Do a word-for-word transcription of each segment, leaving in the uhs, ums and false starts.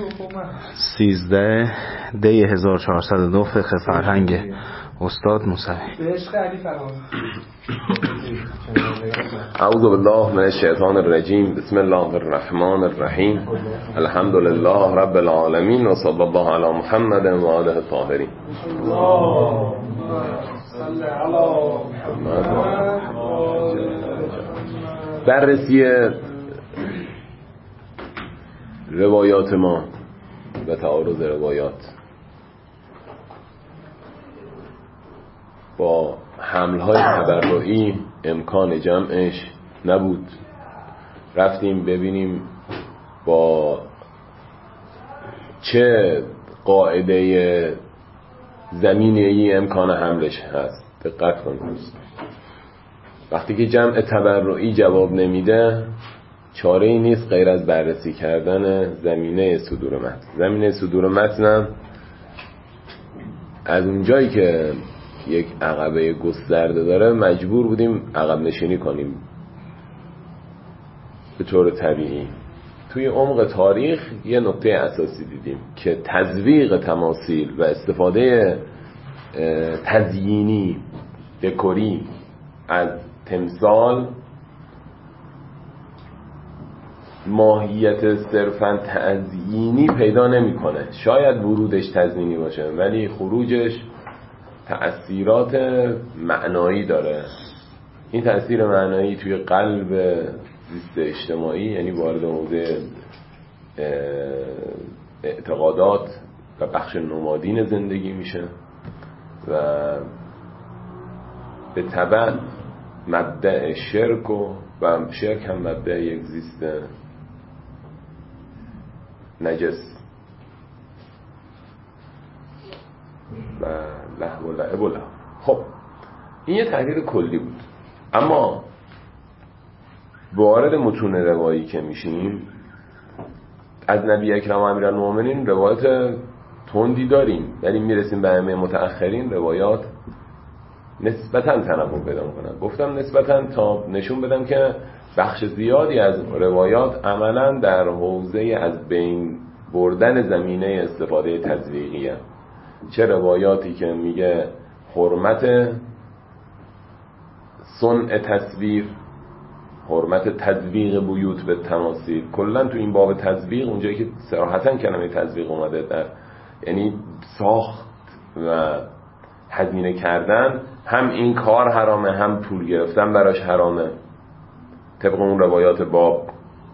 سیزده دی هزار و چهارصد و دو فقه فرهنگ استاد موسوی. اعوذ بالله من الشیطان الرجیم. بسم الله الرحمن الرحیم. الحمد لله رب العالمین و صلی الله علی محمد و آله الطاهرین. بررسی روایات ما و تعارض روایات با حمل‌های تبرعی امکان جمعش نبود. رفتیم ببینیم با چه قاعده زمینه‌ای امکان حملش هست. دقت کنید، وقتی که جمع تبرعی جواب نمیده چاره‌ای نیست غیر از بررسی کردن زمینه صدور متن. زمینه صدور متن از اونجایی که یک عقبه گسترده داره مجبور بودیم عقب نشینی کنیم به طور طبیعی. توی عمق تاریخ یه نکته اساسی دیدیم که تزویق تماثیل و استفاده تزیینی دکوری از تمثال ماهیت صرفاً تزیینی پیدا نمی‌کنه. شاید ورودش تزیینی باشه ولی خروجش تأثیرات معنایی داره. این تأثیر معنایی توی قلب زیست اجتماعی، یعنی وارد حوزه اعتقادات و بخش نمادین زندگی میشه و به تبع مبدأ شرک و و شرک هم مبدأ یک زیست نجس و لهو و لعب و لهو. خب این یه تحلیل کلی بود، اما وارد متون روایی که میشیم از نبی اکرم و امیرالمومنین روایت تندی داریم، ولی میرسیم به ائمه متأخرین روایات نسبتاً تنوع پیدا میکنن. گفتم نسبتاً تا نشون بدم که بخش زیادی از روایات عملاً در حوزه از بین بردن زمینه استفاده تزویقیه. چه روایاتی که میگه حرمت صنع تصویر، حرمت تزویق بیوت به تماثیل، کلا تو این باب تزویق اونجایی که صراحتاً کلمه تزویق اومده در یعنی ساخت و هزینه کردن، هم این کار حرامه هم پول گرفتن براش حرامه طبق اون روایات باب.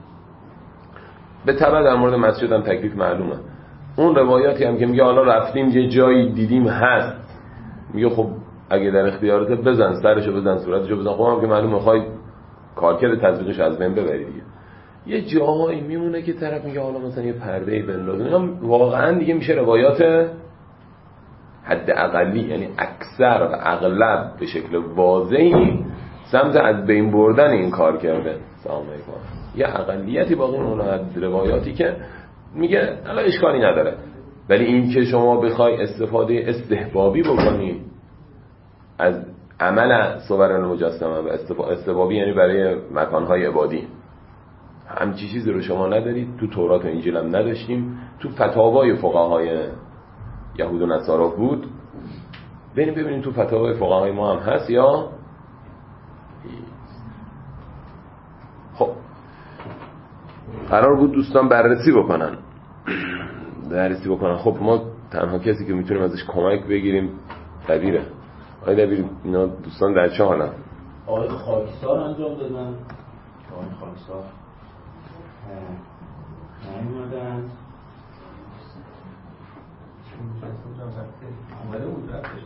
به تبع در مورد مسجد هم تکلیف معلومه. اون روایاتی هم که میگه حالا رفتیم یه جایی دیدیم هست، میگه خب اگه در اختیارته بزن سرشو بزن صورتشو بزن، خب هم که معلومه خواهی کارکرد تزویقش از بین ببری دیگه. یه جاهایی میمونه که طرف میگه حالا مثلا یه پرده‌ای بندازه، اینا واقعا دیگه میشه روایات حد اقلی، یعنی اکثر و اغلب به شکل واضحی سمت از بین بردن این کار کرده. سلام علیکم. یه اقلیتی باقی مونه از روایاتی که میگه حالا اشکالی نداره، ولی این که شما بخوای استفاده استحبابی بکنی از عمل صور المجسمه و استحبابی یعنی برای مکانهای عبادی، همچی چیزی رو شما ندارید. تو تورات و انجیل هم نداشتیم، تو فتاوای فقهای یهود و نصارا بود. بریم ببینیم تو فتاوای فقهای ما هم هست یا. خب قرار بود دوستان بررسی بکنن بررسی بکنن خب ما تنها کسی که میتونیم ازش کمک بگیریم دبیره. آقای دبیر، اینا دوستان در چه حالن؟ آقای خاکسار انجام دادن. آقای خاکسار نمیدن آمده بود رفتش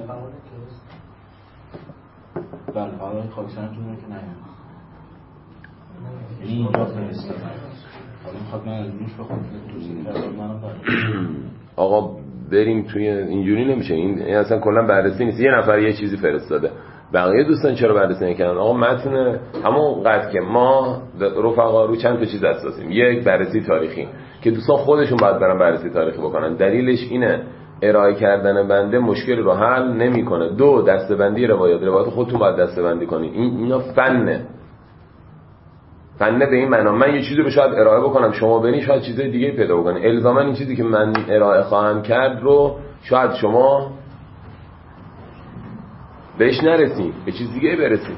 بله آقای خاکسار انجام دادن که نمیدن این اینجا فرستادن. حالا میخواد من از روش بخوام توصیل کرد منم برد. آقا بریم توی اینجوری نمیشه. این, این اصلا کلا بررسی نیست. یه نفر یه چیزی فرستاده، بقیه دوستان چرا بررسی نکردن؟ آقا متن همون قد که ما رفقا رو چند تا چیز اساسیم. یک، بررسی تاریخی که دوستان خودشون باید برن بررسی تاریخی بکنن. دلیلش اینه ارائه کردن بنده مشکل رو حل نمیکنه. دو، دسته‌بندی روایات. روایات خودتون باید دسته‌بندی کنین. این اینا فنه فنه به این معنا من یه چیزی رو شاید ارائه بکنم شما ببینید شاید چیزای دیگه پیدا بکنید. الزاما این چیزی که من ارائه خواهم کرد رو شاید شما بهش نرسید، به چیز دیگه برسید.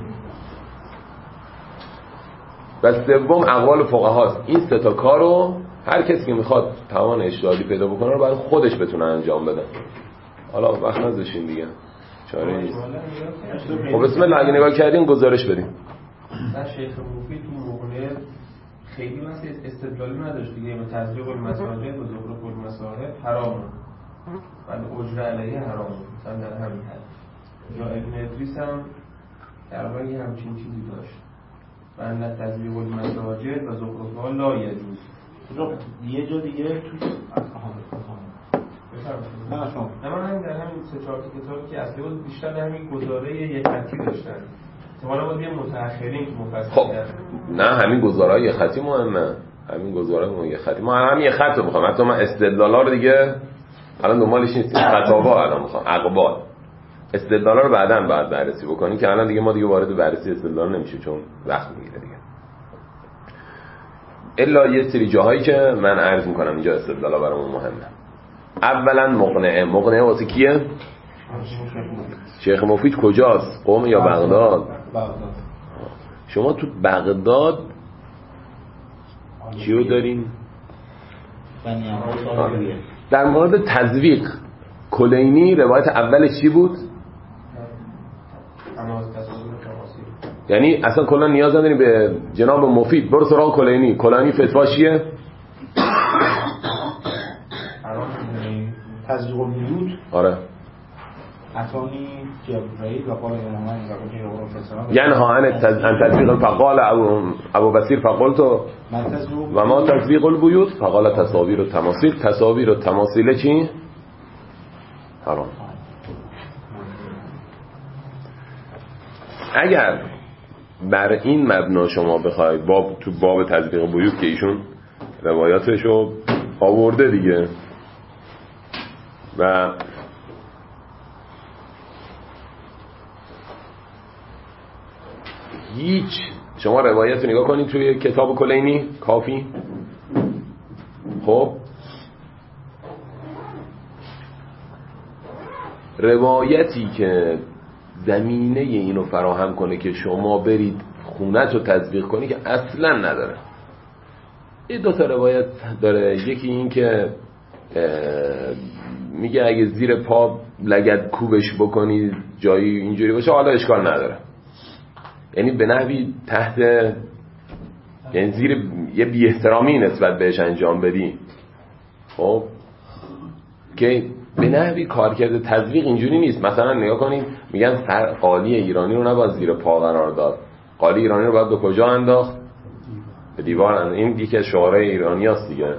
و سوم اقوال فقهاست. این سه تا کارو هر کسی که میخواد توان اجتهادی پیدا بکنه رو باید خودش بتونه انجام بده. حالا وقت نذاشین دیگه، چاره نیست. خب بسم الله، اگه نگاه کردین گزارش بدیم. در شیخ مفید تو مقوله خیلی مثل استدلالی نداشت دیگه، به تذریق المساجد و زخرف المصاحف حرامه ولی اجره علیه حرامه، مثلا در همین حد. یا ابن ادریس هم تقریبا یه همچین چیزی داشت، بنده تذریق المساجد و زخرفها لا یجوز. یه جا دیگه تو نه شما نه من همین در همین سه چهار کتابی که اصلی بود بیشتر در همین گزاره یک خطی داشتن. احتمالاً بود یه متأخرین که مفصل خب نه همین گزارهای یک خطی مهمه، همین گزارهای یک خطی ما همین یک خط رو میخوام. حتی من استدلالا رو دیگه الان دنبالش نیستیم، فتاوا الان میخوام، اقوال استدلالا رو بعداً بعد بررسی بکنیم که الان دیگه ما دیگه وارد بررسی استدلال نمیشیم چون وقت میگیره دیگه. الا یه سری جاهایی که من عرض میکنم اینجا استدلالا برامون مهمه. اولا مقنعه. مقنعه واسه کیه؟ شیخ مفید کجاست؟ قم یا بغداد؟ بغداد. شما تو بغداد چیو دارین؟ در مورد تزویق کلینی روایت اولش چی بود؟ یعنی اصلا کلا نیاز نداریم به جناب مفید برو سراغ کلینی. کلینی فتوا چیه؟ تزریق البیوت. آره. اتانی جبرئیل و قال امامان ینها عن تزویق فقال ابو بصیر فقلت و ما تزویق البیوت فقال تصاویر و تماثیل. تصاویر و تماثیل چی؟ حرام. اگر بر این مبنا شما بخواید باب تو باب تزویق بیوت که ایشون روایاتشو آورده دیگه و هیچ شما روایت رو نگاه کنید توی کتاب کلینی کافی. خب روایتی که زمینه اینو فراهم کنه که شما برید خونت رو تزویق کنی که اصلا نداره. این دو تا روایت داره. یکی این که میگه اگه زیر پا لگد کوبش بکنی جایی اینجوری باشه حالا اشکال نداره، یعنی به نحوی تحت یعنی زیر یه بی احترامی نسبت بهش انجام بدی. خب که به نحوی کارکرد تزویق اینجوری نیست. مثلا نگاه کنید میگن سر قالی ایرانی رو نباید زیر پا قرار داد، قالی ایرانی رو باید به کجا انداخت؟ به دیوار انداخت. این یکی از شعارهای ایرانی هست دیگه.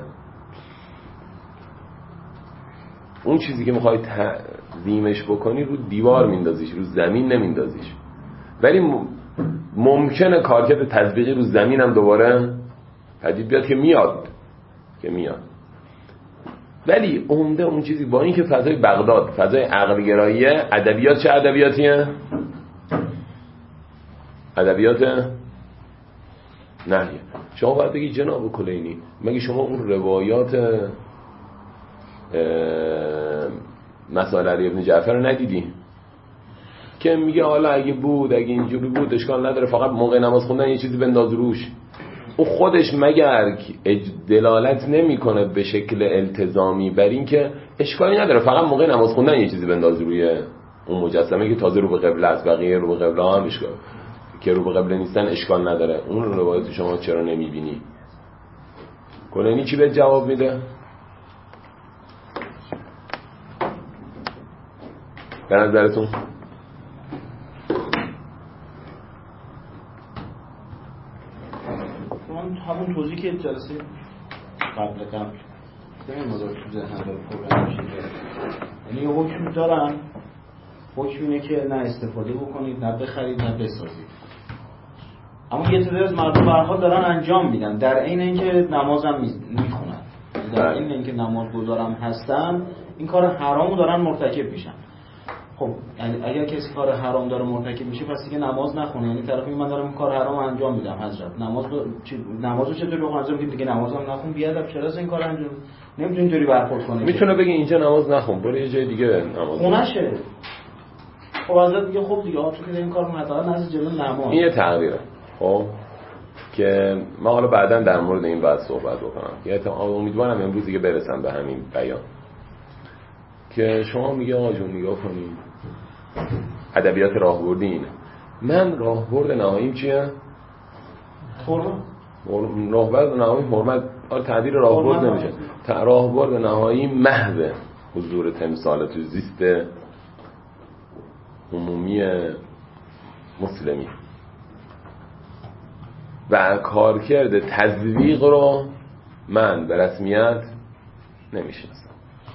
اون چیزی که میخوای تنظیمش بکنی رو دیوار میندازیش، رو زمین نمیندازیش. ولی ممکنه کارکرد تطبیقی رو زمین هم دوباره پدید بیاد که میاد که میاد ولی عمده اون چیزی با این که فضای بغداد فضای عقل‌گراییه، ادبیات چه ادبیاتیه؟ ادبیات نهیه. شما باید بگی جناب کلینی مگه شما اون روایات مسائل علی ابن جعفر رو ندیدی که میگه حالا اگه بود اگه اینجوری بود اشکال نداره فقط موقع نماز خوندن یه چیزی بنداز روش؟ او خودش مگر دلالت نمیکنه به شکل التزامی بر این که اشکالی نداره فقط موقع نماز خوندن یه چیزی بنداز روی اون مجسمه که تازه رو به قبله است، بقیه رو به قبله هم اشکال که رو به قبله نیستن اشکال نداره. اون رو روایت شما چرا نمیبینی؟ کلینی چی به جواب میده؟ به نظرتون؟ همون توضیح که جلسه قبل قبل این مدار تو ذهن داره پروگرام میشه یعنی حکم دارن، حکم اینه که نه استفاده بکنید نه بخرید نه بسازید، اما یه تعداد از مردم به هر حال دارن انجام میدن در عین اینکه نمازم میخونن، در عین اینکه نماز گذارم هستن این کار حرامو دارن مرتکب میشن. خب یعنی اگر کسی کار حرام داره مرتکب میشه پس دیگه نماز نخونه، یعنی طرف میگه من دارم کار حرام انجام میدم حضرت، نماز با... چ... نمازو چطوری بخونم؟ انجام میدم دیگه نمازم نخون، بیادب چرا از این کار انجام نمیتونه اینطوری برخورد کنه. میتونه بگه اینجا نماز نخون، برو یه جای دیگه نماز خونشه. خب حضرت میگه خب دیگه آخه که این کارو حداقل نذار جلو نماز. این یه تغییره. خب که ما حالا بعداً در مورد این بعد صحبت بکنم. یه امیدوارم امروز دیگه برسم به همین بیان. که شما میگه آقا جون نگاه کنید ادبیات راهبردی اینه. من راهبرد نهاییم چیه؟ حرمت. راهبرد نهایی حرمت. آره تعبیر راهبرد نمیشه. راهبرد نهایی محو حضور تمثال تو زیست عمومی مسلمی و کارکرد تزویق رو من به رسمیت نمیشناسم.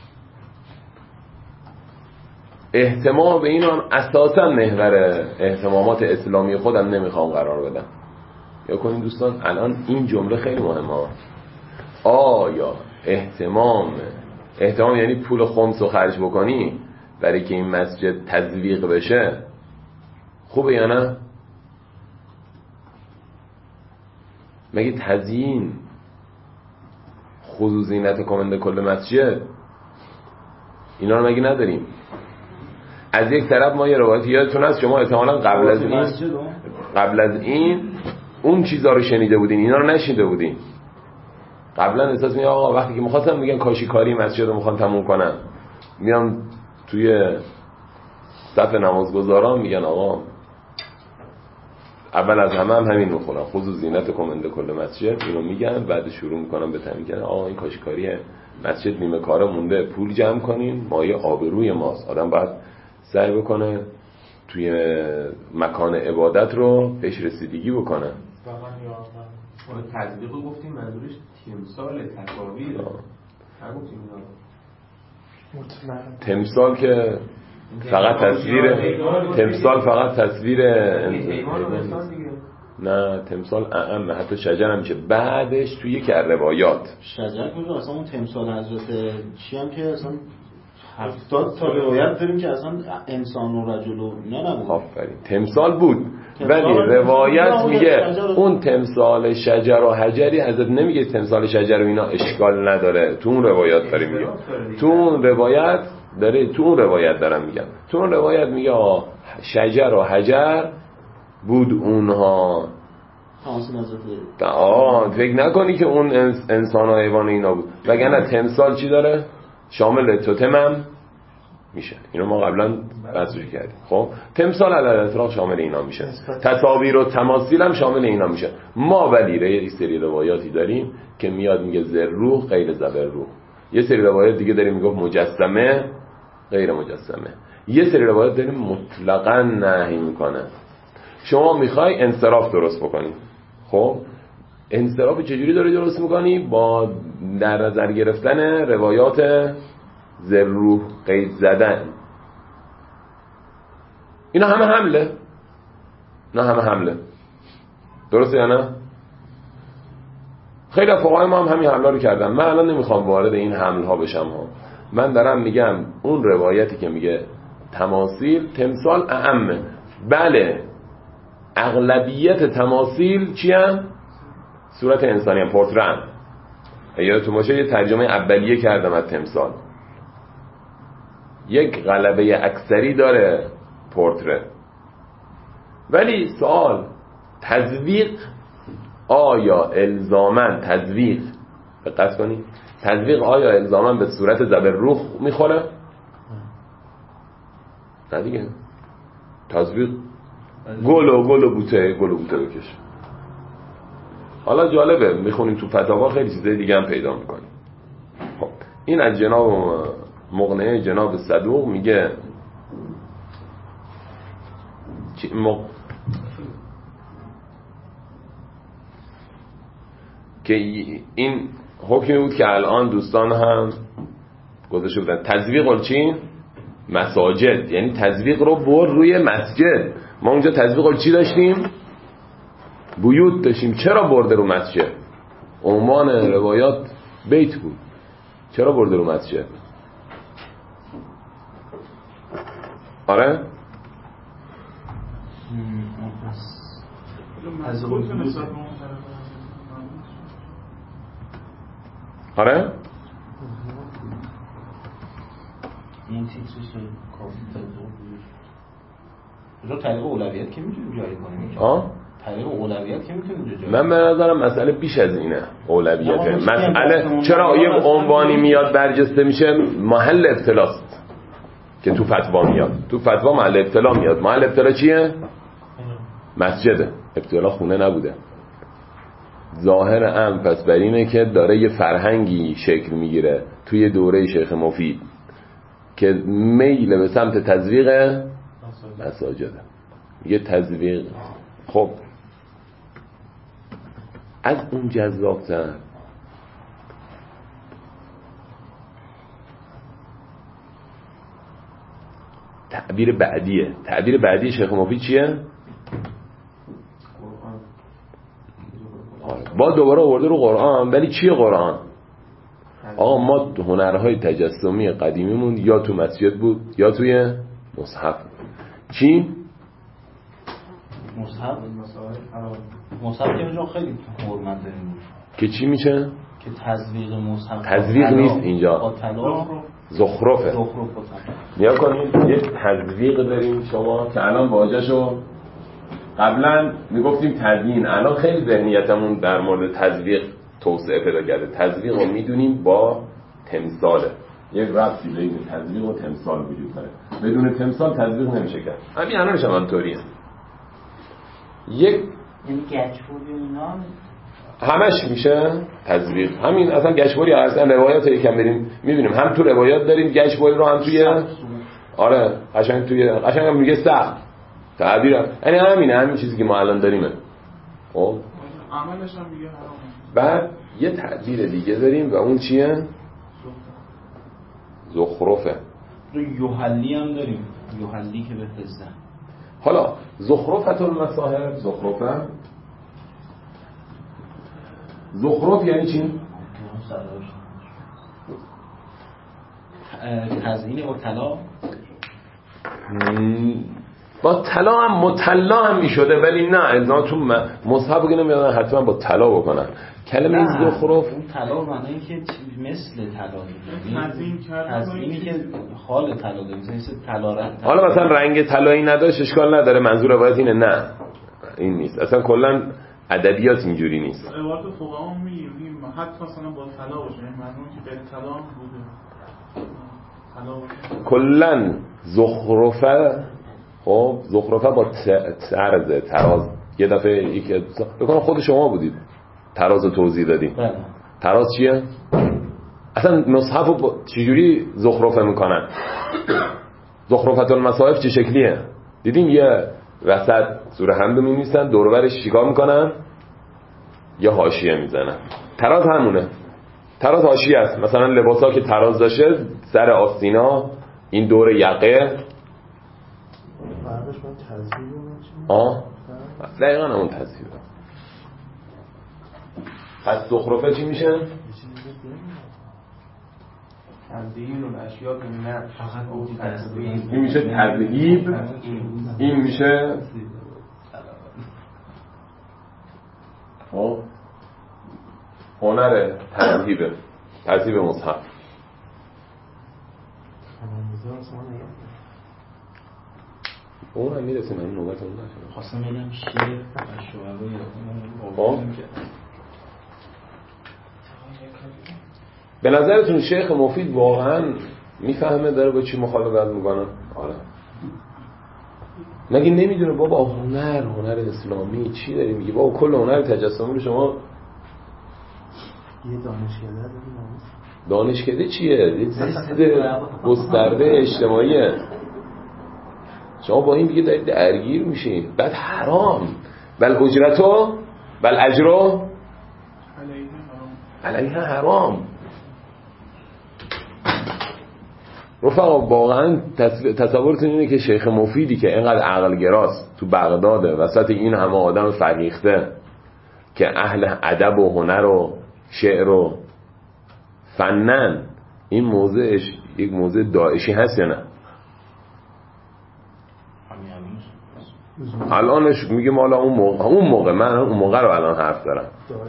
اهتمام به این هم اساسا محور اهتمامات اسلامی خودم نمیخوام قرار بدم. یا کنین دوستان الان این جمله خیلی مهمه. آیا اهتمام اهتمام یعنی پول خمس رو خرج بکنی برای که این مسجد تزویق بشه خوبه یا نه؟ مگه تزیین خضوع زینت کمنده کل مسجد اینا رو مگه نداریم؟ از یک طرف ما یه روایتی یادتون هست شما احتمالاً قبل از این قبل از این اون چیزا رو شنیده بودین، اینا رو نشنیده بودین. قبلا احساس میگه آقا وقتی که می‌خواستم میگن کاشیکاری مسجد رو میخوان تموم کنن، میام توی صف نمازگزاران میگن آقا اول از همه هم همین میخونم خضوع زینت کمنده کل مسجد، اینو میگن بعد شروع میکنم به تمرین کردن آقا این کاشیکاری مسجد نیمه کاره مونده، پول جمع کنین، مایه آبروی ماست. آدم باید سعی بکنه توی مکان عبادت رو بهش رسیدگی بکنه. واقعا تزویق رو گفتیم منظورش تمثال تصاویر نگفتیم اینا. تمثال که فقط تصویر تمثال فقط تصویر نه تمثال اعم حتی شجر هم میشه بعدش توی یکی از روایات شجر کجا اصلا اون تمثال حضرت چی هم که اصلا هفتاد تا روایت داریم که اصلا انسان و رجل و اینا نبود. آفرین تمثال بود ولی روایت میگه اون تمثال شجر و حجری حضرت نمیگه تمثال شجر و اینا اشکال نداره. تو اون روایات داره میگه تو اون روایت داره تو اون روایت دارم میگم تو اون روایت میگه آه شجر و حجر بود اونها. آه فکر نکنی که اون انسان و حیوان اینا بود وگرنه تمثال چی داره؟ شامل توتم هم میشه. اینو ما قبلا بحثش کردیم. خب تمثال علی الاطلاق شامل اینا میشه، تصاویر و تماثیل هم شامل اینا میشه. ما ولی یه سری روایاتی داریم که میاد میگه ذروح غیر ذبروح، یه سری روایات دیگه داریم میگه مجسمه غیر مجسمه، یه سری روایات داریم مطلقاً نهی میکنه. شما میخوای انصراف درست بکنی، خب انصراف چجوری داری درست میکنی؟ با در نظر گرفتن روایات ذروح قید زدن. اینا همه حمله، نه همه حمله، درسته یا نه؟ خیلی فقهای ما هم همین حمله رو کردن. من الان نمیخوام وارد این حمل ها بشم ها. من دارم میگم اون روایتی که میگه تماثیل تمثال اعمه، بله اغلبیت تماثیل چی هم؟ صورت انسانی هم، پورتره هم. یادتون باشه یه ترجمه اولیه کردم از تمثال، یک غلبه اکثری داره پورتره. ولی سوال تزویق آیا الزاماً تزویق دقت کنید تزویق آیا الزاماً به صورت زبروح میخوره؟ نه دیگه. تزویق گل و گل و بوته گل و بوته بکش. حالا جالبه میخونیم تو فتاوا خیلی چیزای دیگه هم پیدا میکنیم. خب این از جناب مقنعه جناب صدوق میگه مق... که این حکمی بود که الان دوستان هم گذاشته بودن تزویق چی؟ مساجد، یعنی تزویق رو بر روی مسجد. ما اونجا تزویق رو چی داشتیم؟ بیوت داشتیم. چرا برده رو مسجد؟ عنوان روایات بیت بود. چرا برده رو مسجد؟ آره آره این تیترش کافی رو طریق اولویت که میتونیم جاری کنیم آه طریق اولویت که میتونیم جاری من به نظرم مسئله بیش از اینه اولویته. مسئله چرا یه عنوانی میاد برجسته میشه محل ابتلاست که تو فتوا میاد. تو فتوا محل ابتلا میاد. محل ابتلا چیه؟ مسجده. ابتلا خونه نبوده. ظاهر ام پس بر اینه که داره یه فرهنگی شکل میگیره توی دوره شیخ مفید که میل به سمت تزویق مساجده. یه تزویق خب از اون جذاب‌تر تعبیر بعدیه. تعبیر بعدی شیخ مفید چیه؟ با دوباره آورده رو قرآن. ولی چیه قرآن؟ آقا ما هنرهای تجسمی قدیمیمون یا تو مسجد بود یا توی مصحف. چی؟ مصحف مصحف که اینجا خیلی حرمت داریم که چی میشه؟ که تزویق مصحف تزویق نیست اینجا، با طلا زخرفه. زخرف نیا کنید یه تزویق داریم شما که الان واژه‌شو قبلا میگفتیم تزیین، الان خیلی ذهنیتمون در مورد تزویق توسعه پیدا کرده. تزویق رو میدونیم با تمثاله. یک ربطی بین تزویق و تمثال وجود داره. بدون تمثال تزویق نمیشه کرد. همین الانش هم همونطوریه. یک این گچفوری اینا همش میشه تزویق. همین اصلا گچبری اصلا روایات یکم بریم میبینیم هم تو روایات داریم گچبری رو هم توی آره قشنگ توی قشنگ هم میگه سخت تعبیر. یعنی همینه، همین چیزی که ما الان داریمه. خب عملش هم میگه حرامه. بعد یه تعبیر دیگه داریم و اون چیه؟ زخرفه. یوحلی هم داریم، یوحلی که به فزده. حالا زخرفت المصاحف، زخرفه زخرف یعنی چی؟ تزیین با طلا. با طلا هم مطلا هم میشده ولی نه الزاما تو مصحف بگه نمیادن حتما با طلا بکنن. کلمه زخرف اون طلا معنی که مثل طلا تزیین کردن، تزیینی که خال طلا داره، مثل طلا رنگ. حالا مثلا رنگ طلایی نداشت اشکال نداره، منظور روایت اینه نه این نیست اصلا. کلا ادبیات اینجوری نیست. روایت فقها هم میگیم حتی مثلا با طلا باشه، یعنی معلومه که غیر طلا هم بوده. کلا زخرفه خب زخرفه با ترز تراز. یه دفعه یکی بکنم خود شما بودید تراز رو توضیح دادیم. تراز چیه؟ اصلا مصحف رو چجوری زخرفه میکنن؟ زخرفت المصاحف چه شکلیه؟ دیدیم یه وسط سوره حمد رو می‌نویسن دور و برش چیکار میکنن؟ یه حاشیه میزنن. تراز همونه. تراز حاشیه است. مثلا لباسا که تراز داشته سر آستینا این دور یقه فرقش با تزیین آه دقیقا همون تزیین. پس زخرفه چی میشه؟ تزیین و اشیاء به نفس این میشه تذهیب، این میشه هنر تذهیب تذهیب مصحف. اون هم میرسیم این نوبت اون نشده. خواستم بگم شعر و شعرهای به نظرتون شیخ مفید واقعا میفهمه داره با چی مخالفت میکنه؟ آره. مگه نمیدونه بابا هنر هنر اسلامی چی داری میگی؟ بابا کل هنر تجسمی رو شما یه دانشکده داریم. دانشکده چیه؟ یه زیست گسترده اجتماعیه. شما با این دیگه دارید درگیر میشین. بعد حرام بل اجرتو بل اجرو علیه حرام. رفقا واقعا تصورتون اینه که شیخ مفیدی که اینقدر عقلگراست تو بغداده وسط این همه آدم فرهیخته که اهل ادب و هنر و شعر و فنن، این موضعش یک موضع داعشی هست یا نه؟ الانش میگه مالا اون موقع اون موقع من اون موقع رو الان حرف دارم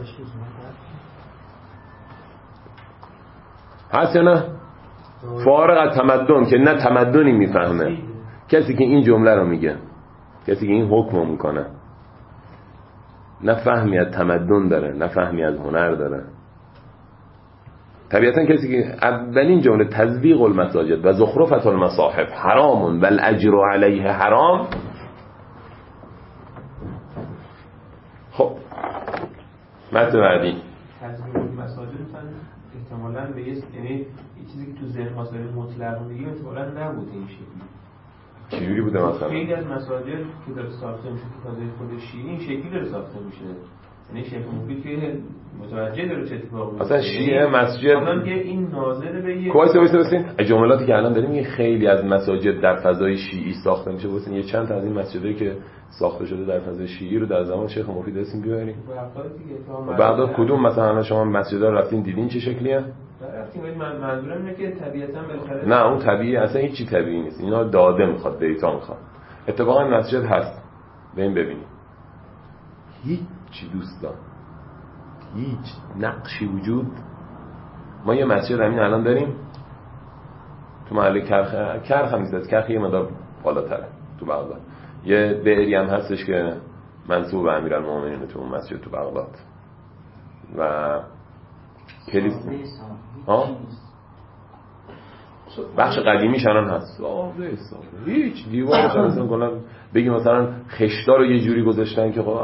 هست یا نه؟ فارغ از تمدن که نه تمدنی میفهمه کسی که این جمله رو میگه، کسی که این حکم رو میکنه نه فهمی از تمدن داره نه فهمی از هنر داره. طبیعتا کسی که اولین جمله تزویق المساجد و زخرفة المصاحف حرام و الاجر علیه حرام. خب متن بعدی تزویق المساجد احتمالاً به یه یعنی چیزی که تو ذهن مسائل مطلق میگیم احتمالاً نبوده این شکلی. چجوری بوده مثلا؟ خیلی از مساجد که داره ساخته میشه که تازه خود شیعی این شکلی داره ساخته میشه. یعنی شیخ مفید که متوجه داره چه اتفاقی میفته. مثلا شیعه مسجد مثلا که این ناظر به یه کوایس وایس بسین جملاتی که الان داریم میگه خیلی از مساجد در فضای شیعی ساخته میشه. بسین یه چند تا از این مساجدی که ساخته شده در فضای شیعی رو در زمان شیخ مفید اسم بیاریم. بغداد کدوم مثلا شما مسجدها رفتین دیدین چه شکلیه؟ رفتیم. من منظورم اینه که طبیعتاً بالاخره نه اون طبیعی اصلا هیچ چی طبیعی نیست. اینا داده میخواد، دیتا میخواد. اتفاقا مسجد هست. بریم ببینیم. هیچ چی دوستان هیچ نقشی وجود. ما یه مسجد همین الان داریم تو محله کرخ کرخ هم نیست، کرخ یه مقدار بالاتره تو بغداد. یه بئری هم هستش که منسوب به امیرالمومنین تو اون مسجد تو بغداد و کلیس ها بخش قدیمیش الان هست. ساده ساده هیچ دیوارش مثلا کلا بگی مثلا خشتا رو یه جوری گذاشتن که خب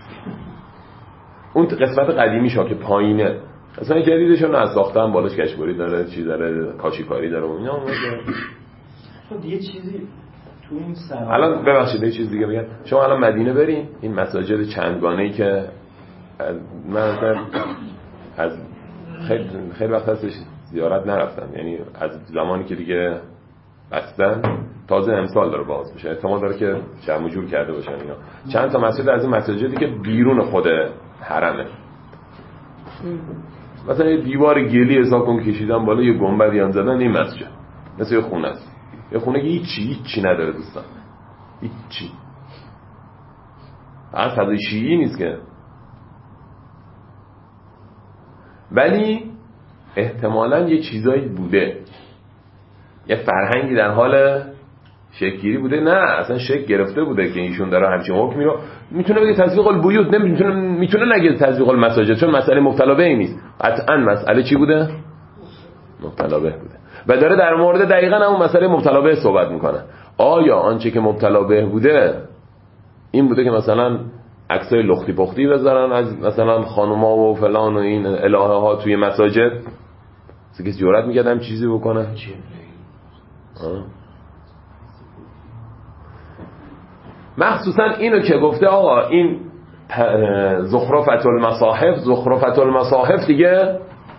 اون قسمت قدیمیشه که پایینه مثلا جدیدشون از ساختن بالاش کشبری داره، چی داره، کاشیکاری داره و اینا. خب یه چیزی تو این سرا الان ببخشید یه چیز دیگه بگم. شما الان مدینه برین این مساجد چندگانه‌ای که من مثلا از خیلی خیلی وقت هستش زیارت نرفتم، یعنی از زمانی که دیگه بستن تازه امسال داره باز میشه، احتمال داره که جمع جور کرده باشن اینا. چند تا مسجد از این مساجدی که بیرون خود حرمه مثلا یه دیوار گلی حساب کن کشیدن بالا یه گنبدی هم زدن این مسجد مثل یه خونه است. یه خونه که هیچی هیچی نداره دوستان، هیچی. هر فضای شیعی نیست که، ولی احتمالاً یه چیزایی بوده، یه فرهنگی در حال شکل‌گیری بوده. نه اصلا شکل گرفته بوده که ایشون داره همچین حکمی رو میتونه بگه تزویق البیوت، نمیتونه میتونه نگه تزویق المساجد، چون مسئله مبتلا به نیست. قطعاً مسئله چی بوده؟ مبتلا به بوده و داره در مورد دقیقاً همون مسئله مبتلا به صحبت میکنه. آیا آنچه که مبتلا به بوده این بوده که مثلا عکسای لختی پختی بذارن از مثلا خانوما و فلان و این الهه ها توی مساجد؟ کسی جرئت میکرد هم چیزی بکنه؟ مخصوصا اینو که گفته آقا این زخرفة المصاحف زخرفة المصاحف دیگه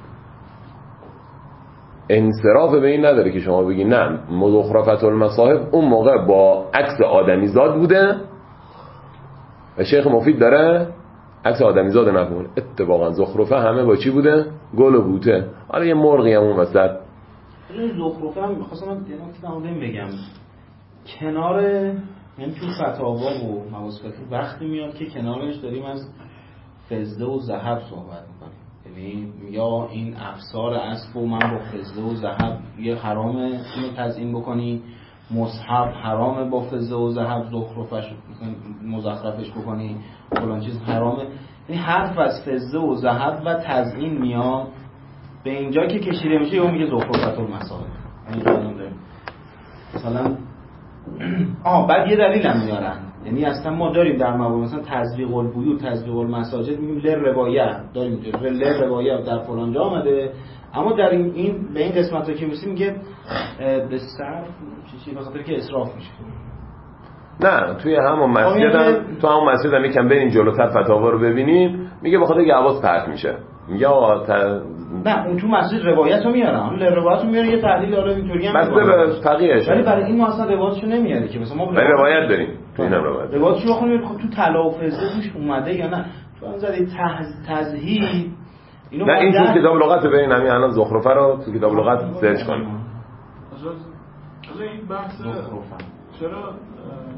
انصراف به این نداره که شما بگی نه زخرفة المصاحف اون موقع با عکس آدمیزاد بوده و شیخ مفید داره عکس آدمیزاد نکنه. اتفاقا زخرفه همه با چی بوده؟ گل و بوته. حالا یه مرغی هم اون وسط. این زخرفه هم می‌خواستم من بگم کنار یعنی تو فتاوا و مواسفت وقتی میاد که کنارش داریم از فضه و ذهب صحبت میکنیم، یعنی یا این افسار اسب و من با فضه و ذهب یه حرامه اینو تزیین بکنی، مصحف حرامه با فضه و ذهب زخرفش مزخرفش بکنی، فلان چیز حرامه. این حرف از فضه و ذهب و تزیین میاد به اینجا که کشیده میشه یا میگه زخرفة المصاحف. یعنی مثلا آه بعد یه دلیل هم میارن، یعنی اصلا ما داریم در موارد مثلا تزویق البیوت تزویق المساجد میگیم ل روایت داریم ل روایت در فلان جا آمده، اما در این, این به این قسمت ها که میسیم میگه به صرف چیزی به خاطر که اسراف میشه. نه توی همون مسجد هم تو همون مسجد هم یکم بریم جلوتر فتاوا رو ببینیم میگه به خاطر که حواس پرت میشه. میگه آقا ت... نه اون تو مسجد روایت رو میارن، ل روایت رو میاره یه تحلیل داره اینطوری هم بس به فقیهش، ولی برای این ما اصلا روایتشو نمیاره که مثلا ما روایت, روایت داریم تو اینم روایت روایتشو بخونیم خب تو طلا و فضه توش اومده یا نه. تو هم زدی تزهید اینو نه این تو کتاب لغت ببین همین الان زخرفه رو تو کتاب لغت سرچ کن. از این بحث چرا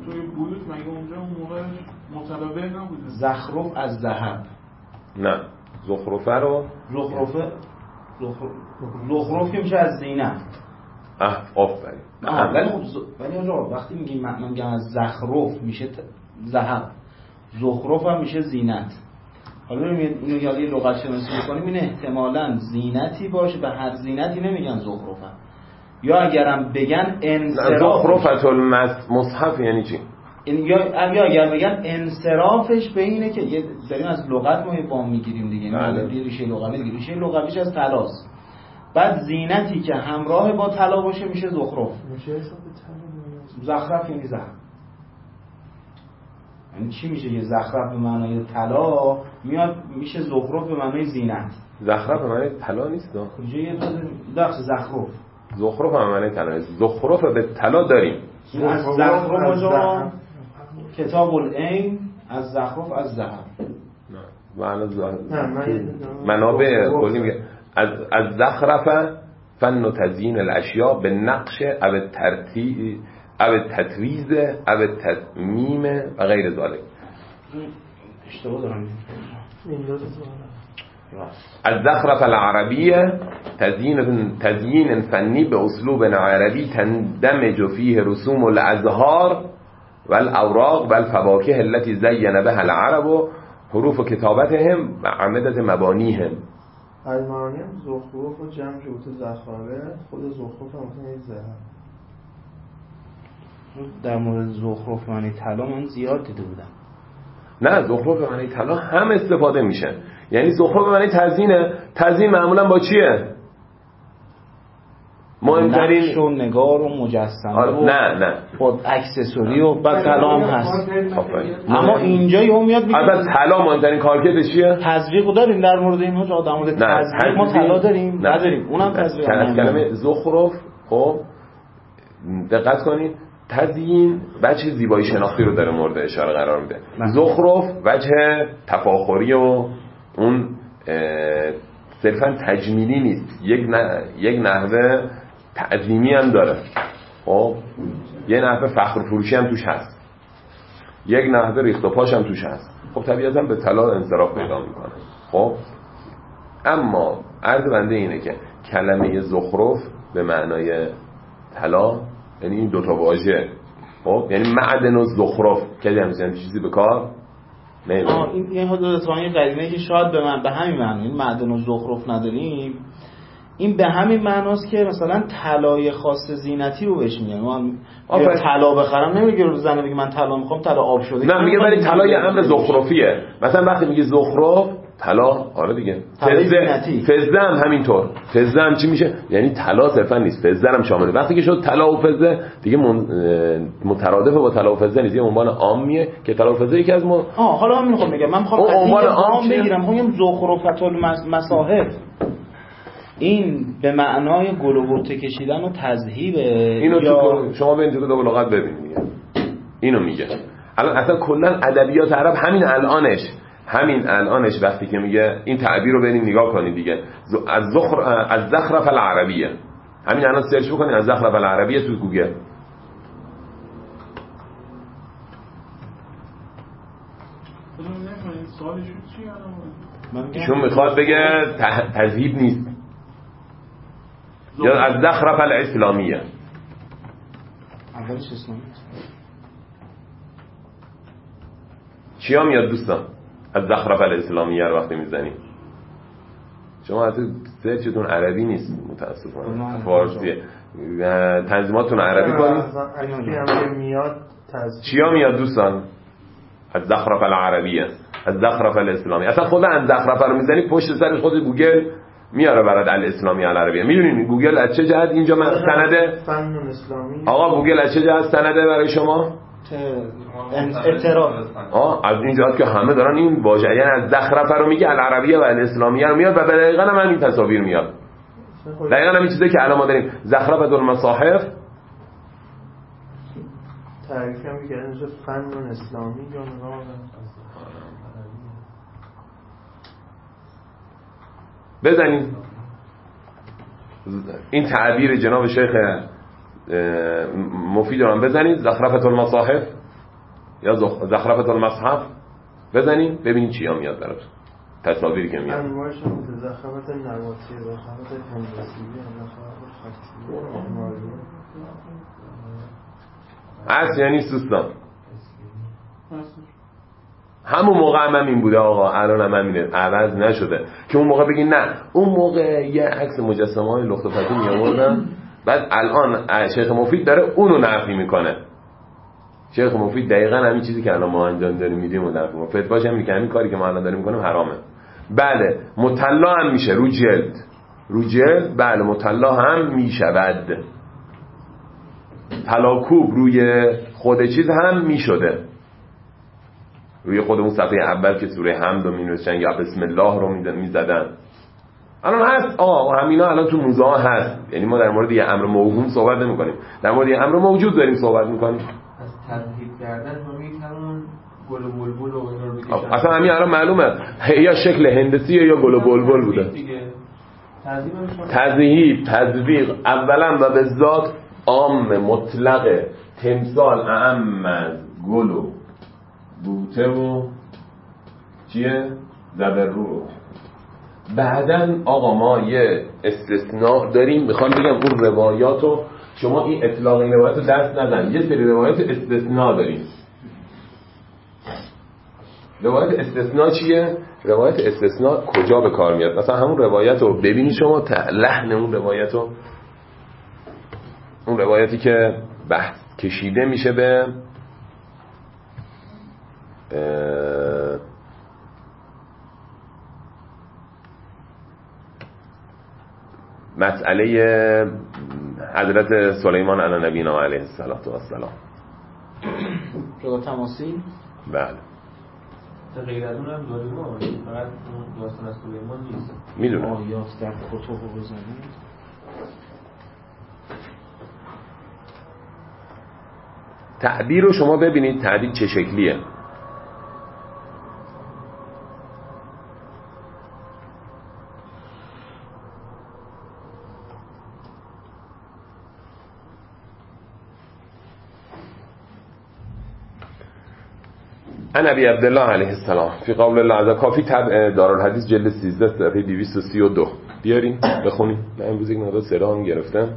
توی بیوت مگه اونجا اون موقع متلابه نبوده؟ زخرف از ذهب. نه زخرفه رو زخرفه زخرف که میشه از زینت. اه آفرین. آه ولی خب ز... ولی آجا وقتی میگیم من میگم از زخرف میشه ذهب، زخرف هم میشه زینت. حالا ببینید اینو یاد یه لغت شناسی بکنیم، این احتمالاً زینتی باشه، به هر زینتی نمیگن زخرفه، یا اگرم بگن انصراف. زخرفة المصحف یعنی چی؟ این یا یا اگر بگن انصرافش به اینه که یه داریم از لغت ما بام میگیریم دیگه، بله. این ریشه لغوی دیگه، ریشه لغویش از طلاست. بعد زینتی که همراه با طلا باشه میشه زخرف. میشه حساب طلا. زخرف یعنی زخرف. یعنی چی میشه؟ یه زخرف به معنای طلا میاد میشه زخرف به معنای زینت. زخرف به معنای طلا نیست. کجا یه داخل زخرف. زخرف به معنای طلا. زخرف به طلا داریم. از زخرف ماجا کتاب العین، از زخرف از ذهب. نه معنی ظاهر. نه منابع کلی میگه از از زخرفه فن تزیین الاشیاء به نقش او ترتیب او تطریز او تتمیم و غیر ذالک. اشتباه دارم. الزخرف العربية تزيين تزيين فني بأسلوب عربي تندمج فيه رسوم الأزهار والأوراق والفواكه التي زين بها العرب حروف كتابتهم وأعمدة مبانيهم. المعانی هم زخرف و جمع جوت زخاره، خود زخرف هم ممکنه ذهب. در مورد زخرف معنی طلا من زیاد دیده بودم. نه زخرف به معنی طلا هم استفاده میشه. یعنی زخرف به معنی تزیینه. تزیین معمولا با چیه؟ مهمترین نقش و نگار و مجسمه آره. و نه نه خود اکسسوری و بعد طلا هم هست. آفرین. اما اینجا یهو میاد میگه البته طلا مهمترین کارکردش چیه؟ تزریق داریم در مورد اینها، جا در مورد تزریق ما طلا داریم نه. نداریم، اونم تزریق. از کلمه زخرف خب دقت کنید، تزیین وجه زیبایی شناختی رو داره مورد اشاره قرار میده. زخرف وجه تفاخری و اون صرفا تجمیلی نیست، یک نه... یک نحوه تعظیمی هم داره. خب یه نحوه فخر فروشی هم توش هست، یک نحوه ریخت و پاش هم توش هست. خب طبیعتاً به طلا انصراف پیدا میکنه. خب اما عرض بنده اینه که کلمه زخرف به معنای طلا، یعنی این دوتا واژه، خب یعنی معدن و زخرف که همین چیزی به کار نمیبریم. این یه حدود اتفاقی قدیمه که شاید به من به همین معنی این معدن و زخرف نداریم، این به همین معناست که مثلا طلای خاص زینتی رو بهش میگن. من طلا بخرم نمیگه رو زنه بگه من طلا میخوام، طلا آب شده. نه میگه ولی طلا یه امر زخرفیه. مثلا وقتی میگه زخرف طلا، آره دیگه، فضه فضه هم همینطور. فضه هم چی میشه؟ یعنی طلا صرفا نیست، فضه هم شامله. وقتی که شد طلا و فضه دیگه مترادف با طلا و فضه نیست، یه عنوان عامیه که طلا و فضه یکی از ما. آه حالا من میخوام بگم، من میخوام عنوان عام بگیرم، میگم زخرفت المصاحف، این به معنای گل و بته کشیدن و تذهیب. اینو یا... شما برید تو کتاب لغت ببینید اینو میگه. الان اصلا کلا ادبیات عرب همین الانش همین الانش وقتی که میگه این تعبیر رو برید نگاه کنید دیگه، از زخر از زخرف العربیه، همین الان سرچ بکنید از زخرف العربیه تو گوگل. ایشون میخواد بگه تذهیب نیست، یا از زخرف الاسلامیه. اولش اسلامی چیا میاد دوستان؟ از زخرف الاسلامیه رو وقتی میزنیم شما حتی سرچتون عربی نیست متاسفانه، فارسیه، تنظیماتتون عربی کنید. چیا میاد دوستان؟ از زخرف العربیه، از زخرف الاسلامی. اصلا خود از زخرف رو میزنی پشت سر خود گوگل میاره برات الاسلامی العربیه. میدونین گوگل از چه جهت اینجا من سنده؟ فن اسلامی. آقا گوگل از چه جهت سنده برای شما؟ اعتراف. آه از این جهت که همه دارن این واژه، یعنی از زخرف رو میگه العربیه و الاسلامیه رو میاد و دقیقاً هم این تصاویر میاد. دقیقاً هم این چیزی که الان ما داریم زخرفة المصاحف تعریف هم میگه اینجا فن اسلامی یا نگاه. بزنید این تعبیر جناب شیخ مفید رو هم بزنید، زخرفة المصاحف یا زخرفة المصحف بزنین ببینید چیا میاد براتون، تصاویری که میاد. انواعش هم زخرفة نباتی، زخرفة هندسی، زخرفة خطی، اصل یعنی دوستان همون موقع هم این بوده آقا، الان هم همینه، عوض نشده. که اون موقع بگین نه، اون موقع یه عکس مجسمه های لخت و پتی می آوردن، بعد الان شیخ مفید داره اونو نفی میکنه. شیخ مفید دقیقاً همین چیزی که الان ما انجام داریم میدیم و نفی میکنه. فتواش هم میگه همین کاری که ما الان داریم میکنیم حرامه. بله مطلع هم میشه رو جلد، رو جلد بله مطلع هم میشود. تلاکوب روی خود چیز هم میشده، روی خود اون صفحه اول که سوره حمد رو می‌نوشتن یا بسم الله رو میزدن. الان هست آقا، همینا الان تو موزه ها هست. یعنی ما در مورد یه امر موهوم صحبت نمی‌کنیم، در مورد یه امر موجود داریم صحبت می‌کنیم. از ترتیب کردن همین همون گل و بلبل و اینا رو بکشن. اصلا همین الان معلومه یا شکل هندسیه یا گل و بلبل بوده. تذهیب، تزویق اولا و به ذات عام مطلق، تمثال اعم از گل و بوته و چیه؟ زبر رو. بعدن آقا ما یه استثناء داریم، میخوام بگم اون روایاتو شما این اطلاق این روایاتو دست نزن، یه سری روایات استثناء داریم. روایت استثناء چیه؟ روایت استثناء کجا به کار میاد؟ مثلا همون روایتو ببینی شما، لحن اون روایتو، اون روایتی که بحث کشیده میشه به مسئله حضرت سلیمان علی نبینا علیه السلام. جدا تماسی؟ بله. غیر از اون هم داریم ما، فقط داستان از سلیمان نیست. میدونم. آیات در کتب رو بزنید. تعبیر رو شما ببینید، تعبیر چه شکلیه. عن ابی عبدالله علیه السلام فی قول الله عز کافی طبع دارالحدیث جلد سیزده صفحه دویست و سی و دو بیارین بخونیم. من امروز یک مقدار صدا هم گرفتم،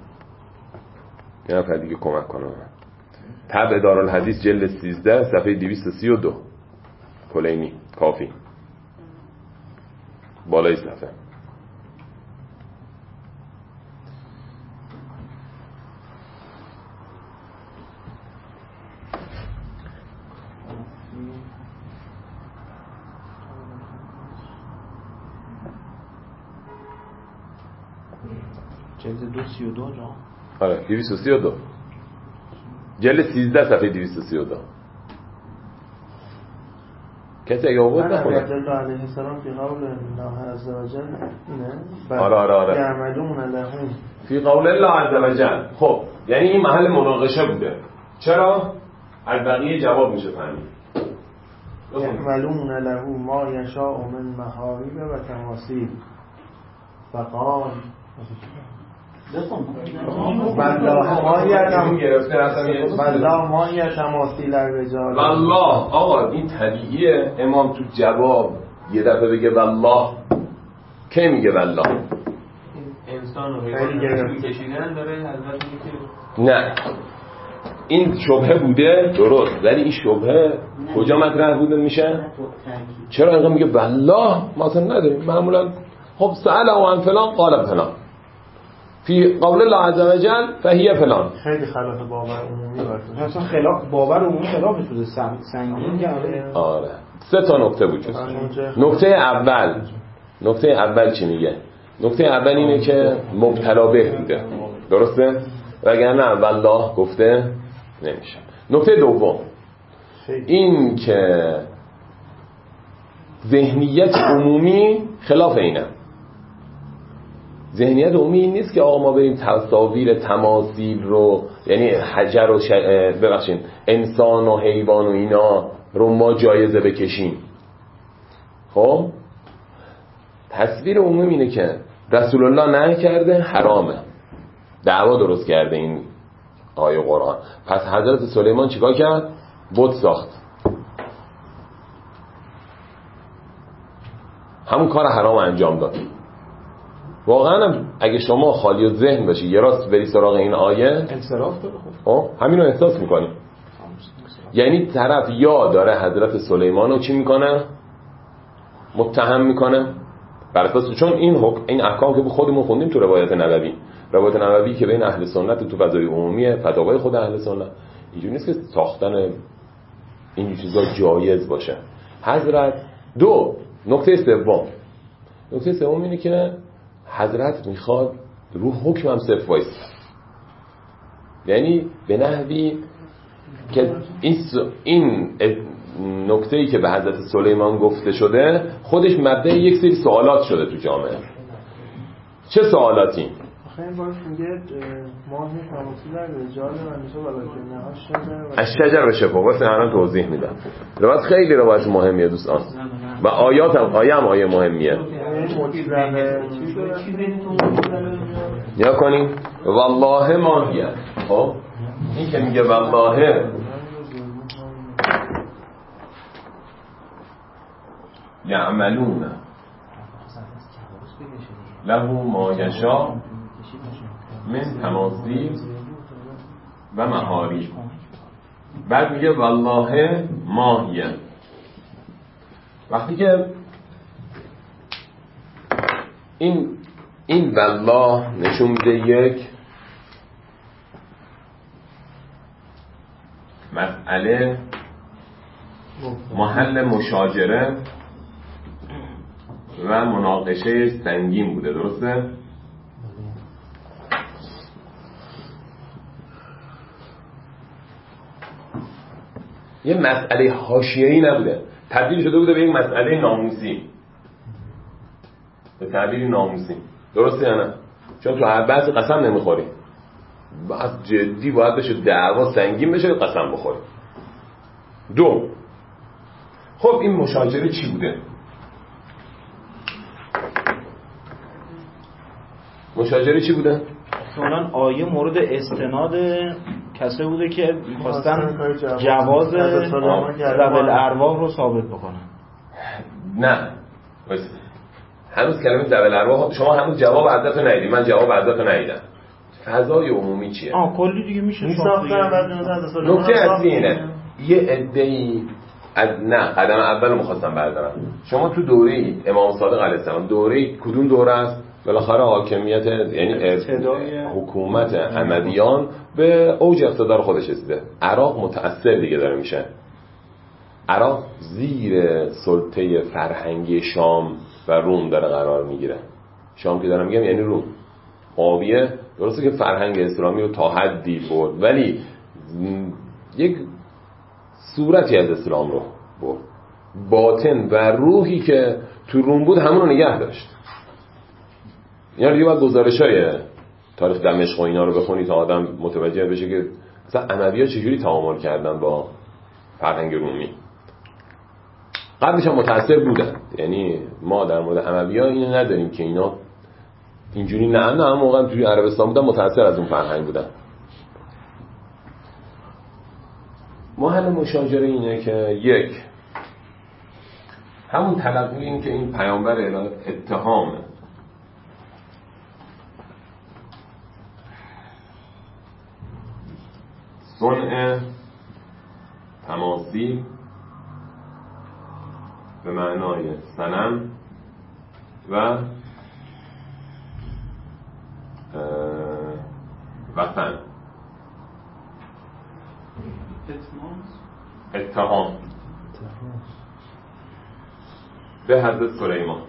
یه نفر دیگه کمک کنم. طبع دارالحدیث جلد سیزده صفحه دویست و سی و دو کلینی کافی بالای صفحه. جلد دو سی و دو جا آره دویست و سی و دو جلد سیزده صفحه دویست و سی و دو. کسی اگه آورد نخونه. عبدالله علیه السلام فی قول الله عز و جل اینه. آره آره آره یعملون لهم فی قول الله عز و جل. خب یعنی این محل مناقشه بوده. چرا؟ از بقیه جواب میشه فهمید. یعملون له ما یشاء من محاریب و تماثیل فقال والله ما یعلم گرفته رفتم والله ما یتماثیل الرجال. والله آقا این طبیعیه امام تو جواب یه دفعه بگه والله. کی میگه والله؟ انسان رو حیوان کشیدن داره حضرت میگه نه این شبهه بوده درست، ولی این شبهه کجا مطرح بوده میشه؟ چرا اینقدر میگه والله ما اصلا نداریم معمولا. خب سأل او عن فلان قال فلان فی قول الله عز و جل فهی فلان. خیلی خلاف باور عمومی باشه، اصلا خلاف باور عمومی خلافش بوده، سنگین کرده. آره سه تا نکته وجود داره. نکته اول نکته اول چی میگه؟ نکته اول اینه که مبتلا به بوده، درسته؟ وگرنه والله گفته نمیشه. نکته دوم این که ذهنیت عمومی خلاف اینه. ذهنیت عمومی این نیست که آقا ما بریم تصاویر تماثیل رو، یعنی حجر و ش... ببخشید انسان و حیوان و اینا رو ما جایزه بکشیم. خب تصویر عمومی اینه که رسول الله نهی کرده، حرامه، دعوا درست کرده این آیه قرآن. پس حضرت سلیمان چیکار کرد؟ بت ساخت، همون کار حرام انجام داد. واقعا اگه شما خالی و ذهن باشی یه راست بری سراغ این آیه انصراف داره. خب همین رو احساس میکنی. یعنی طرف یا داره حضرت سلیمان رو چی میکنه؟ متهم میکنه بر اساس، چون این حکم این احکام که خودمون خوندیم تو روایت نبوی، روایت نبوی که بین اهل سنت تو فضای عمومی فتاوای خود اهل سنت، اینجوری نیست که ساختن این چیزا جایز باشه. حضرت دو نکته سوم نکته سوم اینه که حضرت میخواد رو حکم هم صفر وایسه، یعنی به نحوی که این این نکته‌ای که به حضرت سلیمان گفته شده خودش مبدأ یک سری سوالات شده تو جامعه. چه سوالاتی؟ آخه این باید میگه ماه تماسی در رجال و میشه ولیکنه شجر از شجر و شفا. واسه الان توضیح میدم. روایت خیلی روایت مهمیه دوستان و آیات هم آیه هم آیه مهمیه. یا کنیم والله ماهیه. خب این که میگه والله یعملون له ما یشاء من تماثیل و محاریب، بعد میگه والله ماهیه. وقتی که این این والله نشون میده یک مسئله محل مشاجره و مناقشه سنگین بوده، درسته؟ یه مسئله حاشیه‌ای نبوده، تبدیل شده بوده به یک مسئله ناموسی، به تعبیر ناموسی، درسته یا نه؟ چون تو هر بحث قسم نمیخوری، بحث جدی باید بشه، دعوا سنگین بشه، قسم بخوری. دو، خب این مشاجره چی بوده؟ مشاجره چی بوده؟ اصلا آیه مورد استناد کسایی بوده که می‌خواستن جواز ذوی الارواح رو ثابت بکنن. نه بس هنوز کلمه ذوی الارواح شما هنوز جواب عزت رو ندیدید، من جواب عزت رو ندیدم. فضای عمومی چیه؟ آه کلی دیگه میشه ساختن. نکته اصلی اینه یه عده‌ای از نه قدم اول رو می‌خواستم بردارم. شما تو دوره امام صادق علیه السلام، دوره کدوم دوره است؟ بالاخره حاکمیت یعنی حکومت امویان به اوج اقتدار خودش رسیده. عراق متأثر دیگه داره میشه. عراق زیر سلطه فرهنگی شام و روم داره قرار میگیره. شام که دارم میگم یعنی روم. معاویه درسته که فرهنگ اسلامی رو تا حدی برد ولی یک صورتی از اسلام رو برد. باطن و روحی که تو روم بود همون رو نگه داشت. اینا دیگه باید گزارش‌های تاریخ دمشق و اینا رو بخونی تا آدم متوجه بشه که مثلا اموی‌ها چجوری تعامل کردن با فرهنگ رومی. قبلش هم متأثر بودن، یعنی ما در مورد اموی‌ها اینو نداریم که اینا اینجوری نه نه هم موقع توی عربستان بودن متأثر از اون فرهنگ بودن. محل مشاجره اینه که یک همون تلقی این که این پیامبر الهی اتهامه صنع تماثیل به معنای صنم و وطن، اتهام به حضرت سلیمان.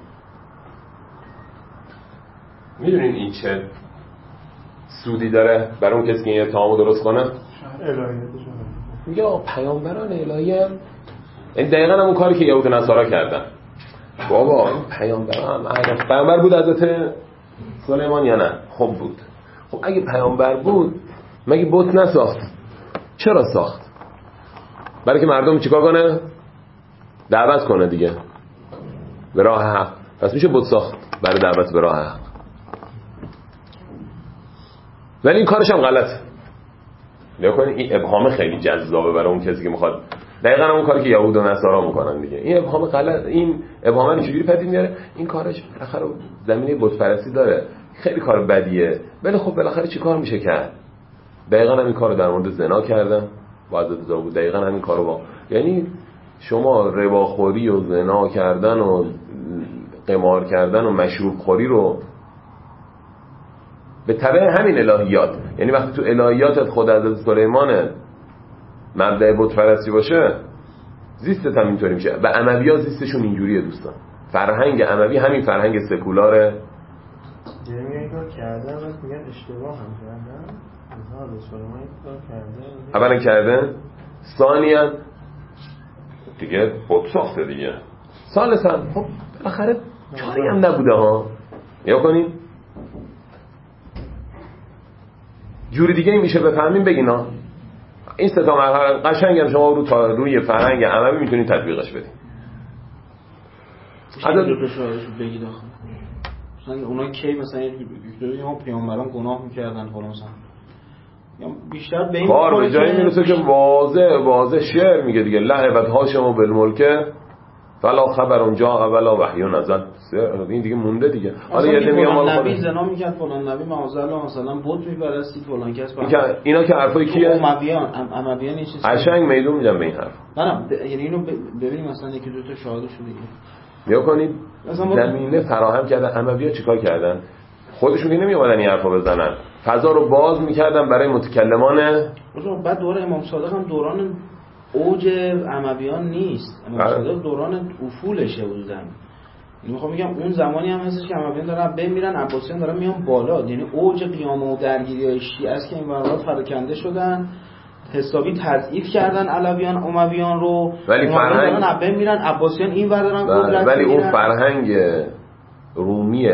میدونین این چه سودی داره برای اون کسی که این اتهامو درست کنه؟ میگه آقا پیامبران الهی هم این دقیقا همون کاری که یهود و نصارا کردن. بابا این پیامبران هم پیامبر بود حضرت سلیمان یا نه؟ خب بود. خب اگه پیامبر بود مگه بت نساخت؟ چرا ساخت؟ برای که مردم چیکار کنه؟ دعوت کنه دیگه به راه حق. پس میشه بت ساخت برای دعوت به راه حق. ولی این کارش هم غلطه. نگاه کنید این ابهام خیلی جذابه برای اون کسی که میخواد دقیقاً اون کاری که یهود و نصارا میکنن دیگه. این ابهام غلط، این ابهام رو چجوری پدید میاره؟ این کارش بالاخره زمینه بت پرستی داره، خیلی کار بدیه، ولی خب بالاخره چیکار میشه کرد؟ دقیقاً همین کارو در مورد زنا کردن، واجد زنا، دقیقاً همین کارو با، یعنی شما رباخوری و زنا کردن و قمار کردن و مشروب خوری رو به تبع همین الهیات، یعنی وقتی تو الهیاتت خود حضرت سلیمان مبدأ بت پرستی باشه، زیستت هم اینطوری میشه. و اموی‌ها زیستشون اینجوریه دوستان، فرهنگ اموی همین فرهنگ سکولاره. یعنی میگن کار کردن وقت میگن اشتباه هم کردن، حضرت سلیمان کار کردن، اولا کردن، ثانیاً دیگه بت ساخته دیگه، ثالثاً خب بالاخره کاری هم نبوده ها. یا کنین جوری دیگه این میشه بفهمین بگین ها. این سه تا مرحله قشنگم شما رو تا روی فرهنگ عموی میتونید تطبیقش بدید. حالا دو تا شعارش بگید آخه مثلا اونا کی مثلا یه ما پیامبران گناه میکردن فلان مثلا یا بیشتر به این کار به جایی میرسه که واضح واضح شعر میگه دیگه، لعبت هاشم بالملک فلا خبر اونجا ولا وحی نزل، این دیگه مونده دیگه. حالا یه نمیگم مال نبی زنا میکرد فلان نبی معاذالله مثلا بت میپرستید فلان کس این اینا که حرفای کیه؟ امویان امویان این چیز قشنگ میدون میدم به این حرف. نه نه یعنی اینو ببینید مثلا یکی دو تا شاهدشو دیگه یا کنید زمینه فراهم کردن. اموی‌ها چیکار کردن؟ خودشون که نمیومدن این حرفا بزنن، فضا رو باز میکردن برای متکلمان. بعد دوره امام صادق هم دوران اوج امویان نیست، امام صادق دوران افولشه بودن. یعنی میخوام میگم اون زمانی هم هستش که امویان دارن به میرن، عباسیان دارن میان بالا، یعنی اوج قیام و درگیری شیعه است که این ورات فراکنده شدن، حسابی تضعیف کردن علویان امویان رو، ولی فرهنگ دارن به میرن، عباسیان این ور دارن قدرت، ولی اون فرهنگ رومی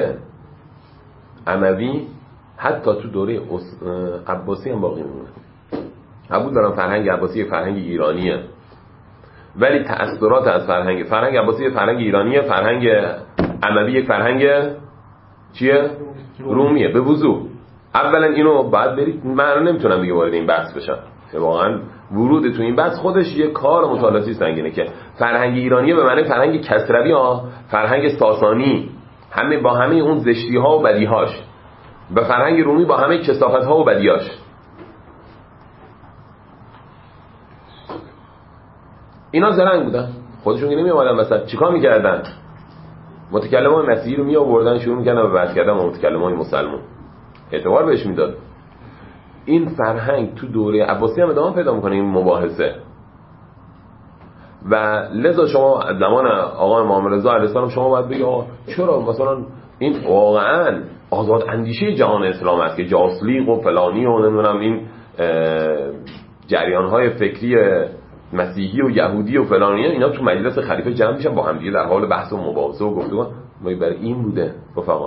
اموی حتی تو دوره عباسی هم باقی میمونه. قبول دارم فرهنگ عباسی فرهنگ ایرانیه، ولی تأثیرات از فرهنگ فرهنگ عباسی فرهنگ ایرانیه، فرهنگ اموی یک فرهنگ چیه؟ رومیه به وضوح. اولا اینو بعد برید، من نمیتونم دیگه وارد این بحث بشم، واقعا ورود تو این بحث خودش یه کار مطالعاتی سنگینه که فرهنگ ایرانیه به معنی فرهنگ کسروی ها، فرهنگ ساسانی، همه با همه اون زشتی ها و بدی هاش، و فرهنگ رومی با همه کثافت ها و بدیاش. اینا زرنگ بودن، خودشون که نمی اومدن مثلا چیکار میکردن؟ متکلمان مسیحی رو می آوردن شروع میکردن به بحث کردن با متکلمان مسلمان، اعتبار بهش میداد. این فرهنگ تو دوره عباسی هم ادامه پیدا میکنه این مباحثه، و لذا شما زمان آقا امام رضا علیه السلام شما باید بگی آقا چرا مثلا این واقعا آزاد اندیشه جهان اسلام است که جاسلیق و فلانی و نمیدونم این جریان‌های فکری مسیحی و یهودی و فلانی اینا تو مجلس خلیفه جمع میشن با هم دیگه در حال بحث و مباحثه و گفتگو. ما برای این بوده رفقا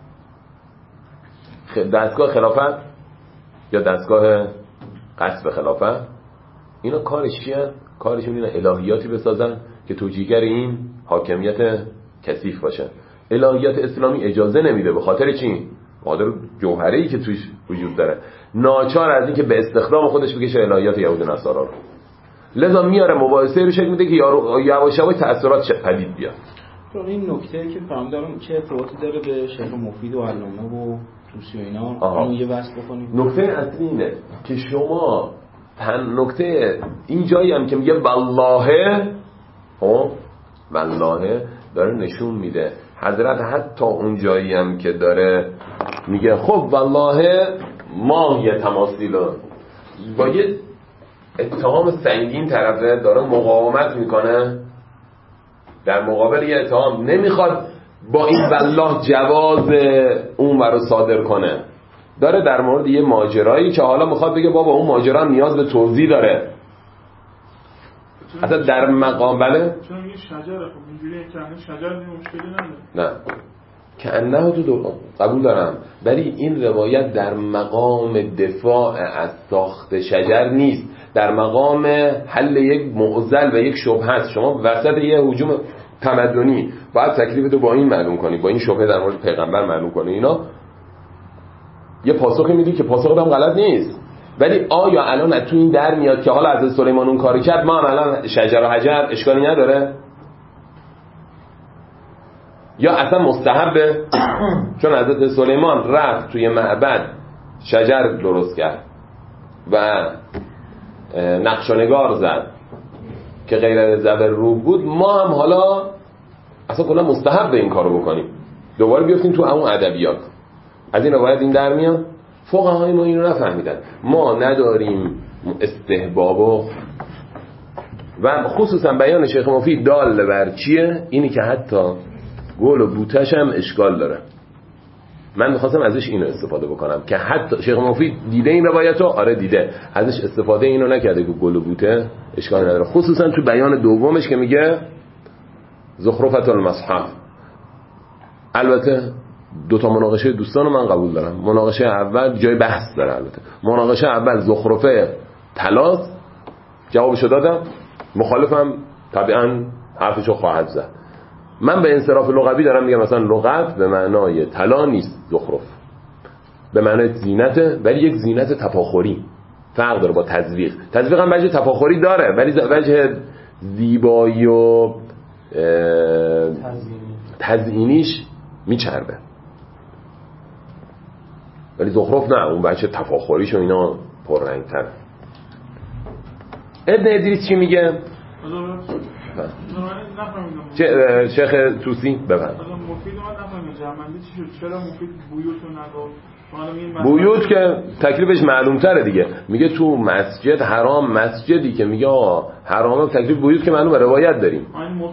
دستگاه خلافت یا دستگاه قصب خلافت، اینا کارش چیه؟ کارشون اینه الهیاتی بسازن که توجیهگر این حاکمیت کثیف باشه. الهیات اسلامی اجازه نمیده، به خاطر چی؟ به خاطر جوهره‌ای که توش وجود داره، ناچار از این که به استخدام خودش بکشه الهیات یهود و نصارا رو. لذا میاره مباحثه رو شکل میده که یارو یواش یواش تأثیرات پدید بیاد. چون این نکته که فهمیدم چه ارتباطی داره به شیخ مفید و علامه و توسی و اینا، اون یه بحث بکنیم. نکته اصلی اینه که شما تن نکته این جایی هم که میگه والله، خب والله داره نشون میده حضرت حتی اون جایی هم که داره میگه خب والله ما یه تماثیل با یه اتهام سنگین طرفه داره مقاومت میکنه در مقابل یه اتهام، نمیخواد با این والله جواز اون رو صادر کنه، داره در مورد یه ماجرایی که حالا میخواد بگه بابا اون ماجرا نیاز به توضیح داره. اصلا در مقام بله چون یه شجره، خب اینجوری که انه شجر نیم مشکلی نداره، نه که انه تو دو قبول دارم، ولی این روایت در مقام دفاع از ساخت شجر نیست، در مقام حل یک معضل و یک شبهه است. شما وسط یه هجوم تمدنی باید تکلیفتو با این معلوم کنی، با این شبهه در مورد پیغمبر معلوم کنی، اینا یه پاسخی میدی که پاسخ هم غلط نیست، ولی آیا الان تو این در میاد که حالا حضرت سلیمان اون کاری کرد ما هم الان شجر و حجر اشکالی نداره؟ یا اصلا مستحبه؟ چون حضرت سلیمان رفت توی معبد شجر درست کرد و نقش و نگار زد که غیر زبر رو بود، ما هم حالا اصلا کلا مستحب این کارو بکنیم. دوباره بیافتیم تو همون ادبیات. از این روایت این در میاد فقهای ما اینو نفهمیدن. ما نداریم استحباب و و خصوصا بیان شیخ مفید دال بر چیه؟ اینی که حتی گل و بوتش هم اشکال داره. من میخواستم ازش اینو استفاده بکنم که حتی شیخ مفید دیده این روایتو، آره دیده، ازش استفاده اینو نکرده که گل و بوته اشکال نداره، خصوصا تو بیان دومش که میگه زخرفة المصحف. البته دو تا مناقشه دوستانو من قبول دارم. مناقشه اول جای بحث داره، البته مناقشه اول زخرفه طلاست، جوابشو دادم، مخالفم طبعا حرفشو خواهد زد. من به انصراف لغوی دارم میگم مثلا لغت به معنای طلا نیست زخرف، به معنای زینته، ولی یک زینت تفاخری، فرق داره با تزویق. تزویق هم وجه تفاخری داره ولی وجه زیبایی و تزیینیش میچربه، ولی زخرف نه، اون وجه تفاخریش و اینا پررنگ‌تره. ابن ادریس چی میگه؟ چه شیخ توسی بفرمایید. مفید اومد نفهمید جرمندی چی شد؟ چرا مفید بیوتو نگفت؟ بیوت که تکلیفش معلوم تره دیگه. میگه تو مسجد حرام، مسجدی که میگه حرامه، تکلیف بیوت که معلومه، روایت داریم.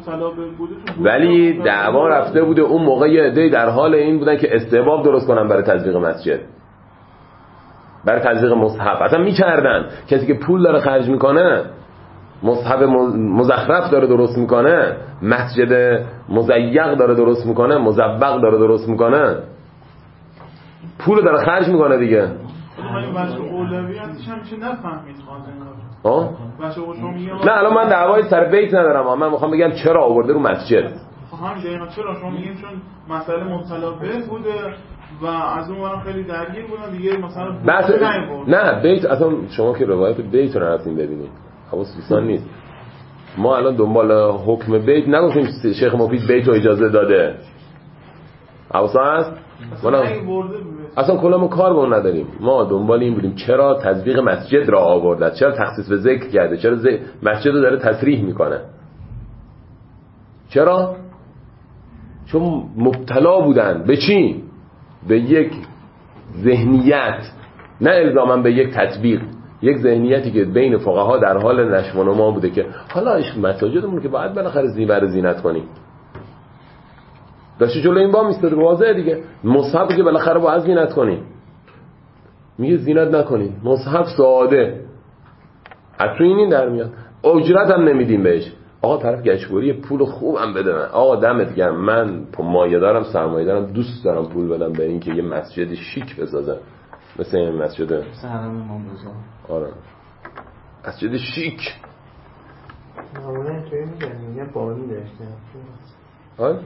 ولی دعوا رفته بوده اون موقع یه عده‌ای در حال این بودن که استحباب درست کنن برای تزویق مسجد، برای تزویق مصحف. اصلا میکردن کسی که پول داره خرج میکنه، مصحف مزخرف داره درست میکنه، مسجد مزیق داره درست میکنه، مزبق داره درست میکنه، پول داره خرج میکنه دیگه. نه الان من دعوای سر بیت ندارم، من میخوام بگم چرا آورده رو مسجد. همین دقیقا چرا شما میگین چون مسئله مبتلا به بوده و از اون ورم خیلی درگیر بودن دیگه، مثلا بحث... نه بیت اصلا شما که روایت بیت رو نرفتین ببینید، حواس دوستان نیست. ما الان دنبال حکم بیت نگفتیم شیخ مفید بیت رو اجازه داده، حواس هست؟ اصلا, اصلا کلا ما کار با اون نداریم. ما دنبال این بودیم چرا تزویق مسجد را آورده، چرا تخصیص به ذکر کرده، چرا ز... مسجد رو داره تصریح میکنه. چرا؟ چون مبتلا بودن به چی؟ به یک ذهنیت، نه الزاما به یک تطبیق، یک ذهنیتی که بین فقها در حال نشو و نما بوده که حالا عشق مساجدمون که باید بالاخره زیور زینت کنیم، داشته جلو این با میستاده، واضحه دیگه، مصحف که بالاخره باید زینت کنیم، میگه زینت نکنیم، مصحف ساده. از تو این این در میاد، اجرت هم نمیدیم بهش. آقا طرف گچبوری پول خوبم بده من، آقا دمت گرم، من مایه دارم سرمایه دارم، دوست دارم پول بدم به این که یه مسجد شیک بسازم، مثل این مسجد حرم امام رضا. آره مسجد شیک. معمولا توی میگن میگه بانی داشته. آره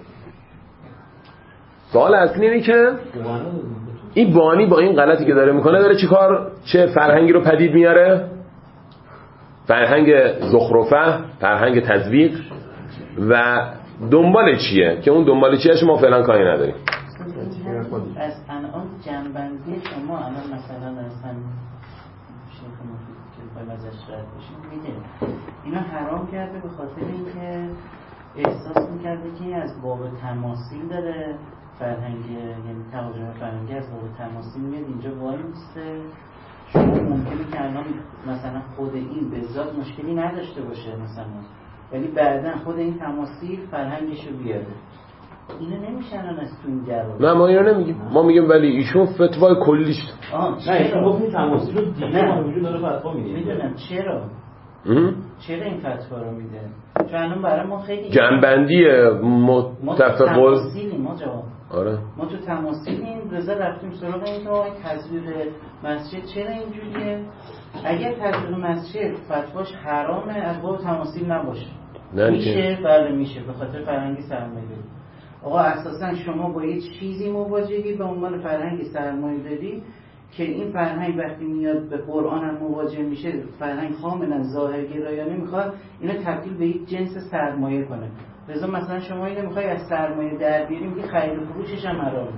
سوال اصلی اینه که این بانی با این غلطی که داره میکنه داره چیکار، چه فرهنگی رو پدید میاره؟ فرهنگ زخرفه، فرهنگ تزویق، و دنبال چیه که اون دنبال چیهش ما فعلا کاری نداریم. از انعام جنبندی شما الان مثلا اصلا شیخ مفید که بخوایم ازش رد بشیم میگه اینا حرام کرده به خاطر اینکه احساس میکرده که از باب تماثیل داره فرهنگ، یعنی تراجم فرهنگی از باب تماثیل میاد اینجا وای میسته. شما ممکنه که الان مثلا خود این به ذات مشکلی نداشته باشه مثلا، ولی بعدا خود این تماثیل فرهنگشو بیاره. اینو نمیشه الان از تو این جواب. نه ما اینو نمیگیم، ما میگیم ولی ایشون فتوای کلیش. آها نه ایشون گفت این تماثیل رو دیگه ما وجود داره فتوا میده. میدونم چرا ام؟ چرا این فتوا رو میده؟ چون الان برای ما خیلی جنبندی متفق تماثیلیم ما جواب. آره ما تو تماثیلیم، رضا رفتیم سراغ این که تزویق مسجد چرا اینجوریه؟ اگر تزویق مسجد فتواش حرامه از باب تماثیل نباشه میشه؟ بله میشه، به خاطر فرهنگی سرمایه‌داری. آقا اساسا شما با یه چیزی مواجهی به عنوان فرهنگی سرمایه‌داری که این فرهنگ وقتی میاد به قرآن هم مواجه میشه، فرهنگ کاملا ظاهرگرایانه میخواد اینو تبدیل به یک جنس سرمایه کنه. لذا مثلا شما اینو میخوای از سرمایه در بیاری، میگه خرید و فروشش هم حرامه.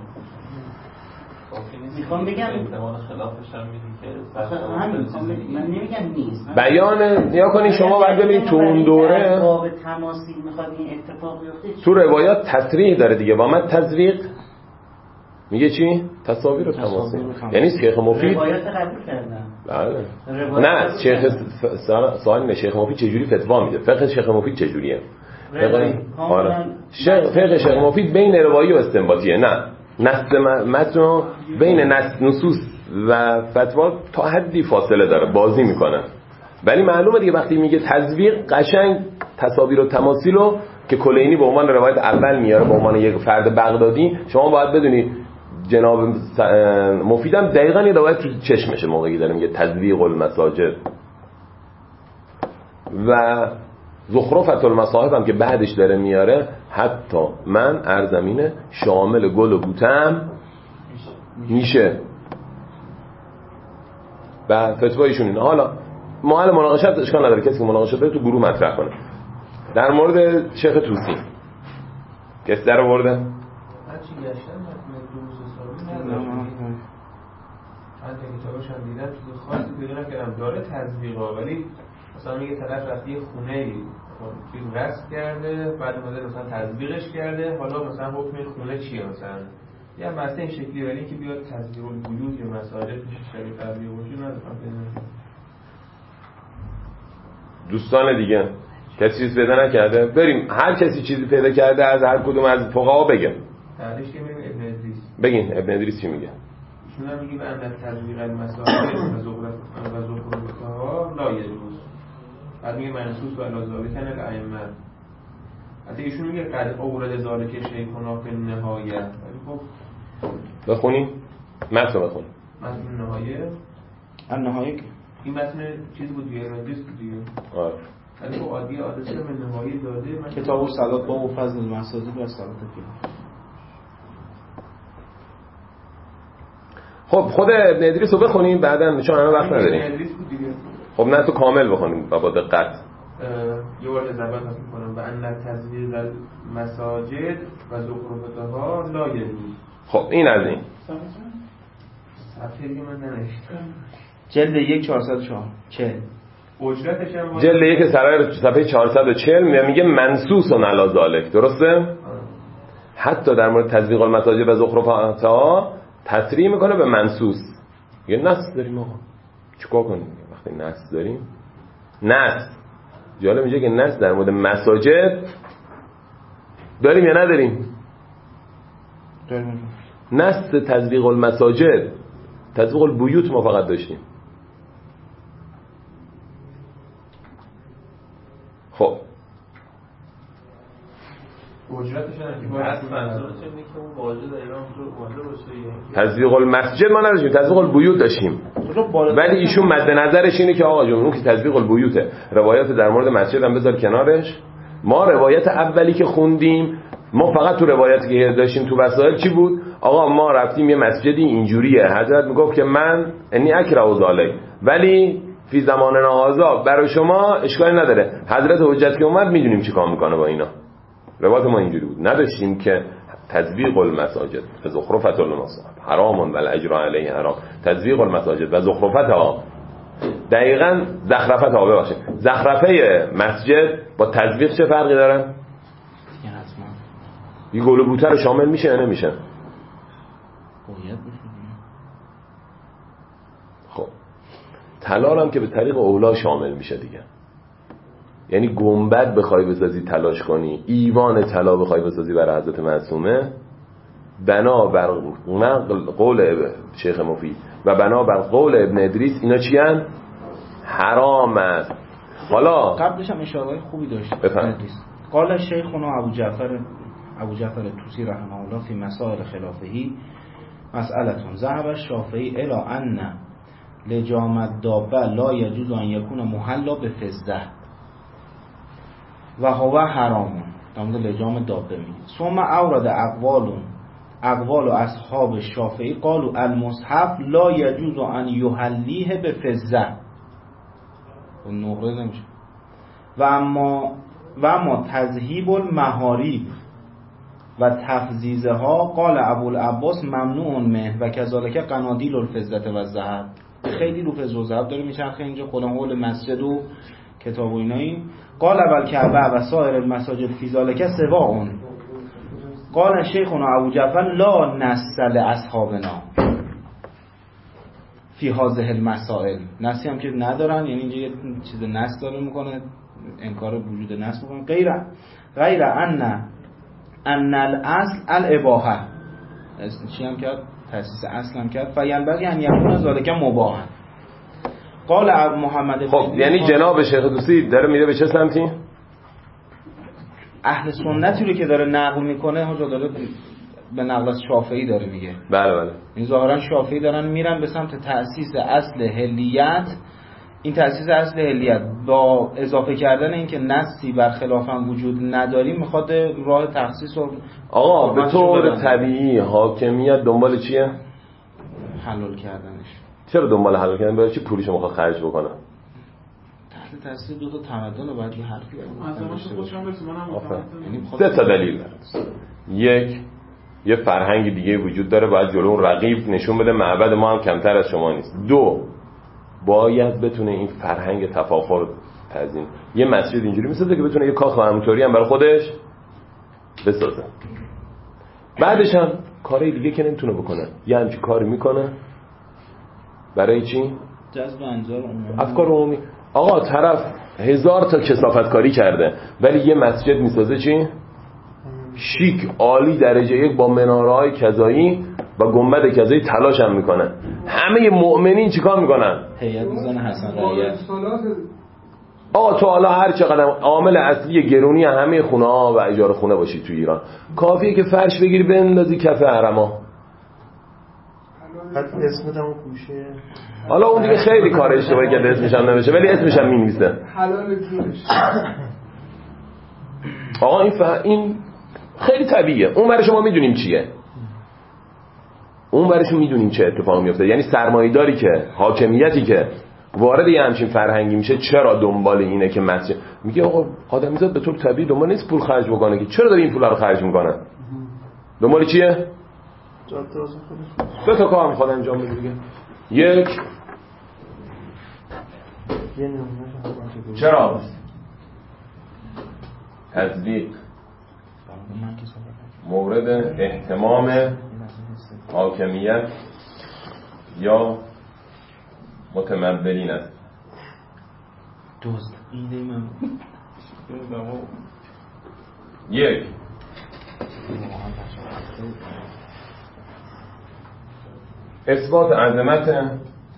میخوام بگم احتمال خلافش هم میگی که من نمیگم نیست. بیان نیا کنین شما بعد ببینید تو اون دوره باب تماثیل میخواد این اتفاق بیفته. تو روایات تصریح داره دیگه، و من تزویق میگه چی؟ تصاویر و تماثیل. یعنی شیخ مفید روایات قبول کردن. بله. نه شیخ سوال نه شیخ مفید چجوری فتوا میده؟ فقه شیخ مفید چجوریه؟ فقه آره. فقه شیخ مفید بین روایی و استنباطیه. نه نص متن بین نص نصوص و فتوا تا حدی فاصله داره، بازی میکنه. ولی معلومه دیگه وقتی میگه تزویق قشنگ تصاویر و تماثیل رو که کلینی به عنوان روایت اول میاره به عنوان یک فرد بغدادی، شما باید بدونی جناب مفیدم دقیقاً یه روایت تو چشمشه موقعی داره میگه تزویق المساجد و زخرفت المصاحب هم که بعدش داره میاره. حتی من ارزمینه شامل گل و بوتم میشه. و فتوایشون اینه. حالا محل مناقشت اشکال نداره، کسی که مناقشه داره تو گروه مطرح کنه. در مورد شیخ توسی کسی در آورده؟ هرچی گشتن مدروس حسابی نداشت. حتی کتابش هم دیدم چیز خاصی پیدا نکردم داره تزویقا، ولی مثلا میگه طرف رفتی خونه‌ای چیز غصب کرده، بعد اومده مثلا تزویقش کرده، حالا مثلا حکم خونه چیه مثلا یه مسئله این شکلی، ولی اینکه بیاد تزویق البیوت یا مساجد میشه شریف عربی باشه ندارم. دوستان دیگه کسی چیز پیدا نکرده؟ بریم هر کسی چیزی پیدا کرده از هر کدوم از فقها بگه. بعدش که میگه ابن ادریس. بگین ابن ادریس چی میگه؟ ایشون هم میگه ان تزویق المساجد و زخرف و زخرفها لا یجوز. بعد میگه منصوص و الازاله کن الائمه. حتی ایشون میگه قد اورد ذالک شیخنا فی النهایه. ولی خب بخونیم متن بخونیم. متن نهایه النهایه این متن چیز بود دیگه، ادریس بود دیگه. آره. ولی خب عادی آدرس به نهایه داده. کتاب صلات با فضل المساجد و صلات فیها. خب خود ابن ادریس رو بخونیم بعداً چون الان وقت نداریم. ابن ادریس بود دیگه. خب نه تو کامل بخونیم با دقت. یه بار زبان حساب کنم و ان تزویق المساجد و زخرفتها لا یجوز. خب این از این. صفحه دیگه من ننوشتم. جلد یک چهارصد و چهار چهل. اجرتش هم جلد یک سرایر صفحه چهارصد و چهل میگه منصوص علی ذالک، درسته؟ آه. حتی در مورد تزویق المساجد و زخرفتها تصریح میکنه به منصوص. یه نص داریم آقا چیکار کنیم وقتی نص داریم؟ نص جالب میشه که نص در مورد مساجد داریم یا نداریم؟ داریم. نص تزویق المساجد، تزویق البیوت ما فقط داشتیم. خب اجرتش هم اصلا منظورش اینه که اون واژه دقیقاً اونجا واژه باشه. تزویق المسجد ما نداشتیم، تزویق البیوت داشتیم. ولی ایشون مد نظرش اینه که آقا جون اون که تزویق البیوته، روایات در مورد مسجد هم بذار کنارش. ما روایت اولی که خوندیم ما فقط تو روایتی که داشتیم تو وسائل چی بود؟ آقا ما رفتیم یه مسجدی اینجوریه، حضرت میگفت که من انی اکره ذالک، ولی فی زماننا هذا برای شما اشکالی نداره. حضرت حجت که اومد میدونیم چیکار میکنه با اینا. روایت ما اینجوری بود، نداشتیم که تزویق المساجد و زخرفت المصاحب حرام و الاجر علیه حرام. تزویق المساجد و زخرفتها دقیقاً زخرفتها ببخشید زخرفه مسجد با تزویق چه فرقی داره؟ یعنی حتما یه گل و بوته رو شامل میشه یا نمیشه؟ باید بشه. خب طلا هم که به طریق اولا شامل میشه دیگه. یعنی گنبد بخوای بسازی تلاش کنی، ایوان طلا بخوای بسازی برای حضرت معصومه، بنا بر نقل قول شیخ مفید و بنا بر قول ابن ادریس اینا چی هن؟ حرام است. حالا قبلش هم اشاره خوبی داشت. بفهم. قال شیخنا ابو جعفر ابو جعفر توسی رحمه الله فی مسائل خلافهی مسئله ذهب الشافعی الی ان لجام الدابه لا یجوز ان یکون محلا به فضه و هو حرام. در مورد لجام دابه میگه. ثم اورد اقوال اقوال و اصحاب شافعی قالوا المصحف لا یجوز ان یحلیه به فضه و نقره نمیشه و اما و اما تذهیب المحاریب و تفزیزه ها قال ابو العباس ممنوع منه و کذالک قنادیل الفضه و الذهب. خیلی رو فضه و ذهب داره میچرخه اینجا، خودم قول مسجد و کتاب و اینایی. قال اول کعبه و سایر المساجد فی ذالک سواء. قال شیخنا ابو جعفر لا نسل اصحابنا فی هذه المسائل. نسی هم که ندارن، یعنی اینجا یه چیز نس داره میکنه، انکار وجود نس میکنه. غیر غیر ان ان الاصل الاباحه، چی هم کرد؟ تاسیس اصل هم کرد. فینبغی ان یکون ذالک مباحا. قال محمد. خب یعنی جناب شیخ دوستی داره میره به چه سمتی؟ اهل سنتی رو که داره نقل میکنه ها داره به نقل از شافعی داره میگه. بله بله. این ظاهرا شافعی دارن میرن به سمت تأسیس اصل حلیت. این تأسیس اصل حلیت با اضافه کردن اینکه نصی برخلاف هم وجود نداریم میخواد راه تخصیص رو آقا به طور طبیعی حاکمیت دنبال چیه؟ حلال کردنش. چرا دنبال حلال کردن؟ برای چی پولشو میخواد خرج بکنه؟ تحت تاثیر دو تا تمدن و بعد یه حرفی سه تا دلیل داره. یک، یه فرهنگ دیگه وجود داره، باید جلو اون رقیب نشون بده معبد ما هم کمتر از شما نیست. دو، باید بتونه این فرهنگ تفاخر تزیین. یه مسجد اینجوری میسازه که بتونه یه کاخ همونطوری هم برای خودش بسازه. بعدش هم کارهای دیگه که نمیتونه بکنه، یه همچین کاری میکنه برای چی؟ جذب انظار عمومی، افکار عمومی. آقا طرف هزار تا کثافت کاری کرده ولی یه مسجد میسازه چی؟ شیک، عالی، درجه یک، با مناره‌های کذایی و گنبد کذایی، تلاش هم میکنه. همه مؤمنین چیکار میکنن؟ هیئت میزنه حسن رعیت. آقا تو حالا هر چقدر عامل اصلی گرونی همه خونه ها و اجاره خونه باشی تو ایران، کافیه که فرش بگیری بندازی کف حرما. حتی اسمت هم گوشه. حالا اون دیگه خیلی کار اشتباهی که اسمش هم نمیشه ولی اسمش هم می‌نویسه. حلال جونش. آقا این فهم این خیلی طبیعیه. اون برای شما میدونیم چیه. اون برایشون میدونیم چه اتفاقی میفته. یعنی سرمایه‌داری که حاکمیتی که وارد یه همچین فرهنگی میشه چرا دنبال اینه که مسجد میگه آقا آدمیزاد به طور طبیعی دنبال نیست پول خرج بکنه که چرا داره این پولا رو خرج میکنه؟ دنبال چیه؟ دو تا کار میخواد انجام بده دیگه. یک، چرا؟ تطبیق مورد اهتمام حاکمیت یا متمولین است. دوست ایده من یک، اثبات عظمت،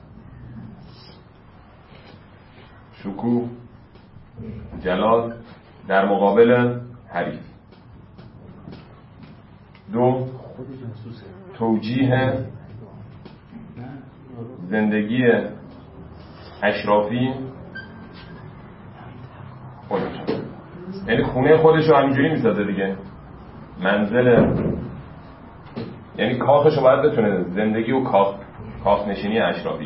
شکوه، جلال در مقابل حریف. دو، توجیه زندگی اشرافی خودش، یعنی خونه خودش رو همینجوری میسازه دیگه، منزل، یعنی کاخش رو باید بتونه زندگی و کاخ کاخ نشینی اشرافیش.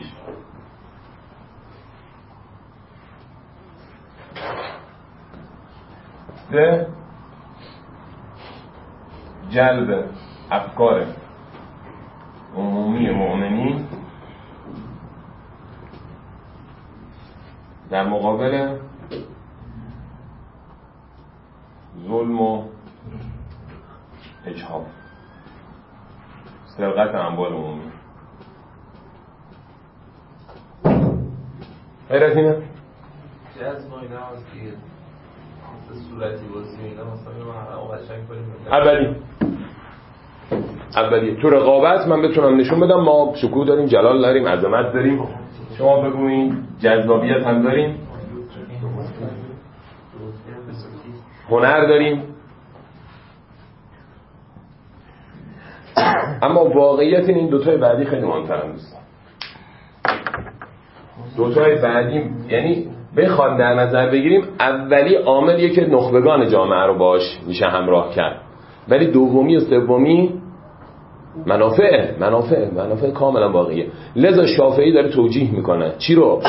سه، جلب افکار عمومی مؤمنین در مقابل ظلم و اجحاف، سرقت اموال عمومی. غیر از اینه؟ چه از ما اینا هست که صورتی بازی اینا مثلا ما قشنگ کنیم. اولی اولی تو رقابت من بتونم نشون بدم ما شکوه داریم، جلال داریم، عظمت داریم، شما بگوین جذابیت هم داریم، هنر داریم. اما واقعیت این دوتای بعدی خیلی مهم‌ترن دوستان. دوتای بعدی یعنی بخوام در نظر بگیریم، اولی عاملیه که نخبگان جامعه رو باش میشه همراه کرد، ولی دومی و سومی منافع منافع منافع کاملا واقعیه. لذا شافعی داره توجیه میکنه چی رو؟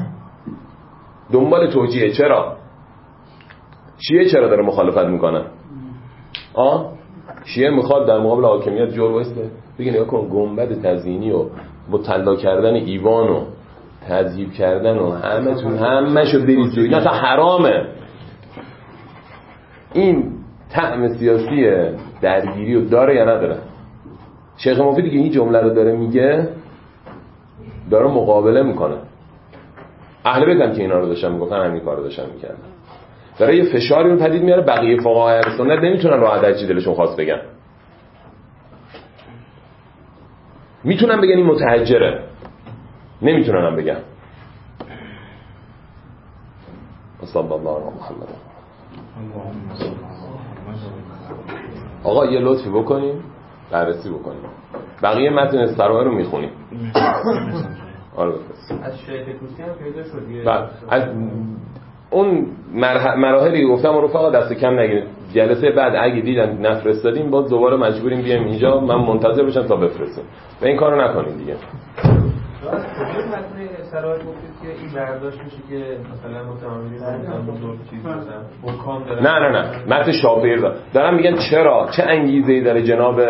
دنبال توجیه. چرا؟ شیعه چرا داره مخالفت میکنه؟ آه؟ شیعه میخواد در مقابل حاکمیت جور وایسته، بگه نگاه کن گنبد تزیینی و با طلا کردن ایوان و تذهیب کردن و همه تون همه شو بریز و اینا اصلا حرامه. این طعم سیاسی درگیری رو داره یا نداره؟ شیخ مفید که این جمله رو داره میگه داره مقابله میکنه. اهل بیت هم که اینا رو داشتن میگفتن همین کارو داشتن میکردن. داره یه فشاری رو پدید میاره. بقیه فقهای اهل سنت نمیتونن راحت هر چی دلشون خواست بگن. میتونن بگن این متحجره، نمیتونن هم بگن. صلی الله علیه محمد. آقا یه لطفی بکنیم بررسی بکنیم. بقیه متن استرائه رو میخونیم. آره از شیخ کوسی هم پیدا شد. بعد از اون مراحلی گفتم رفقا دست کم نگیرید. جلسه بعد اگه دیدن نفرستادیم باز دوباره مجبوریم بیایم اینجا، من منتظر باشم تا بفرستیم. و این کارو نکنید دیگه. راست کجا متن استرائه گفتید که این برداشت میشه که مثلا متعاملین بزرگ چیز مثلا حکام دارن؟ نه نه نه متن شافعی رو دارم میگن چرا چه انگیزه‌ای داره جناب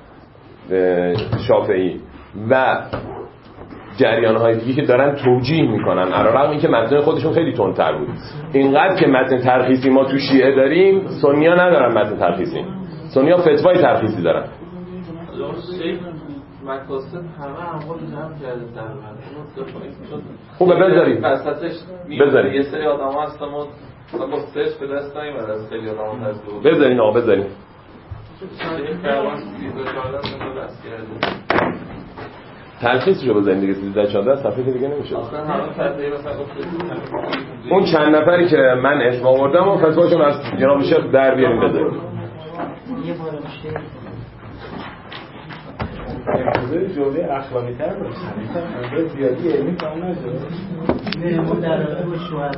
شافعی و جریان‌های دیگه که دارن توجیه میکنن، علیرغم اینکه متن خودشون خیلی تندتر بود. اینقدر که متن تلخیصی ما تو شیعه داریم، سنی‌ها ندارن متن تلخیصی. سنی‌ها فتوای تلخیصی دارن. مقاصد همه اقوال جمع کرده تقریبا. خوبه بذارید. وسطش بذارید. یه سری آدم‌ها هستن ما با سرچ به دست نمیاد از خیلی آدم‌ها از دور. بذارین آقا بذارین. تقریبا سیزده چهارده تا دست کرده. تلخیصش رو بزنید دیگه. سیزده چهارده صفحه دیگه نمیشه. آخه همه فتوی مثلا اون چند نفری که من اسم آوردم و فتواشون از جناب شیخ در بیاریم بذارید. یه بار میشه اقتضای جمله اخلاقی تر باشه. همین زیادی علمی کام نشه. نه ما در رابطه با شوهر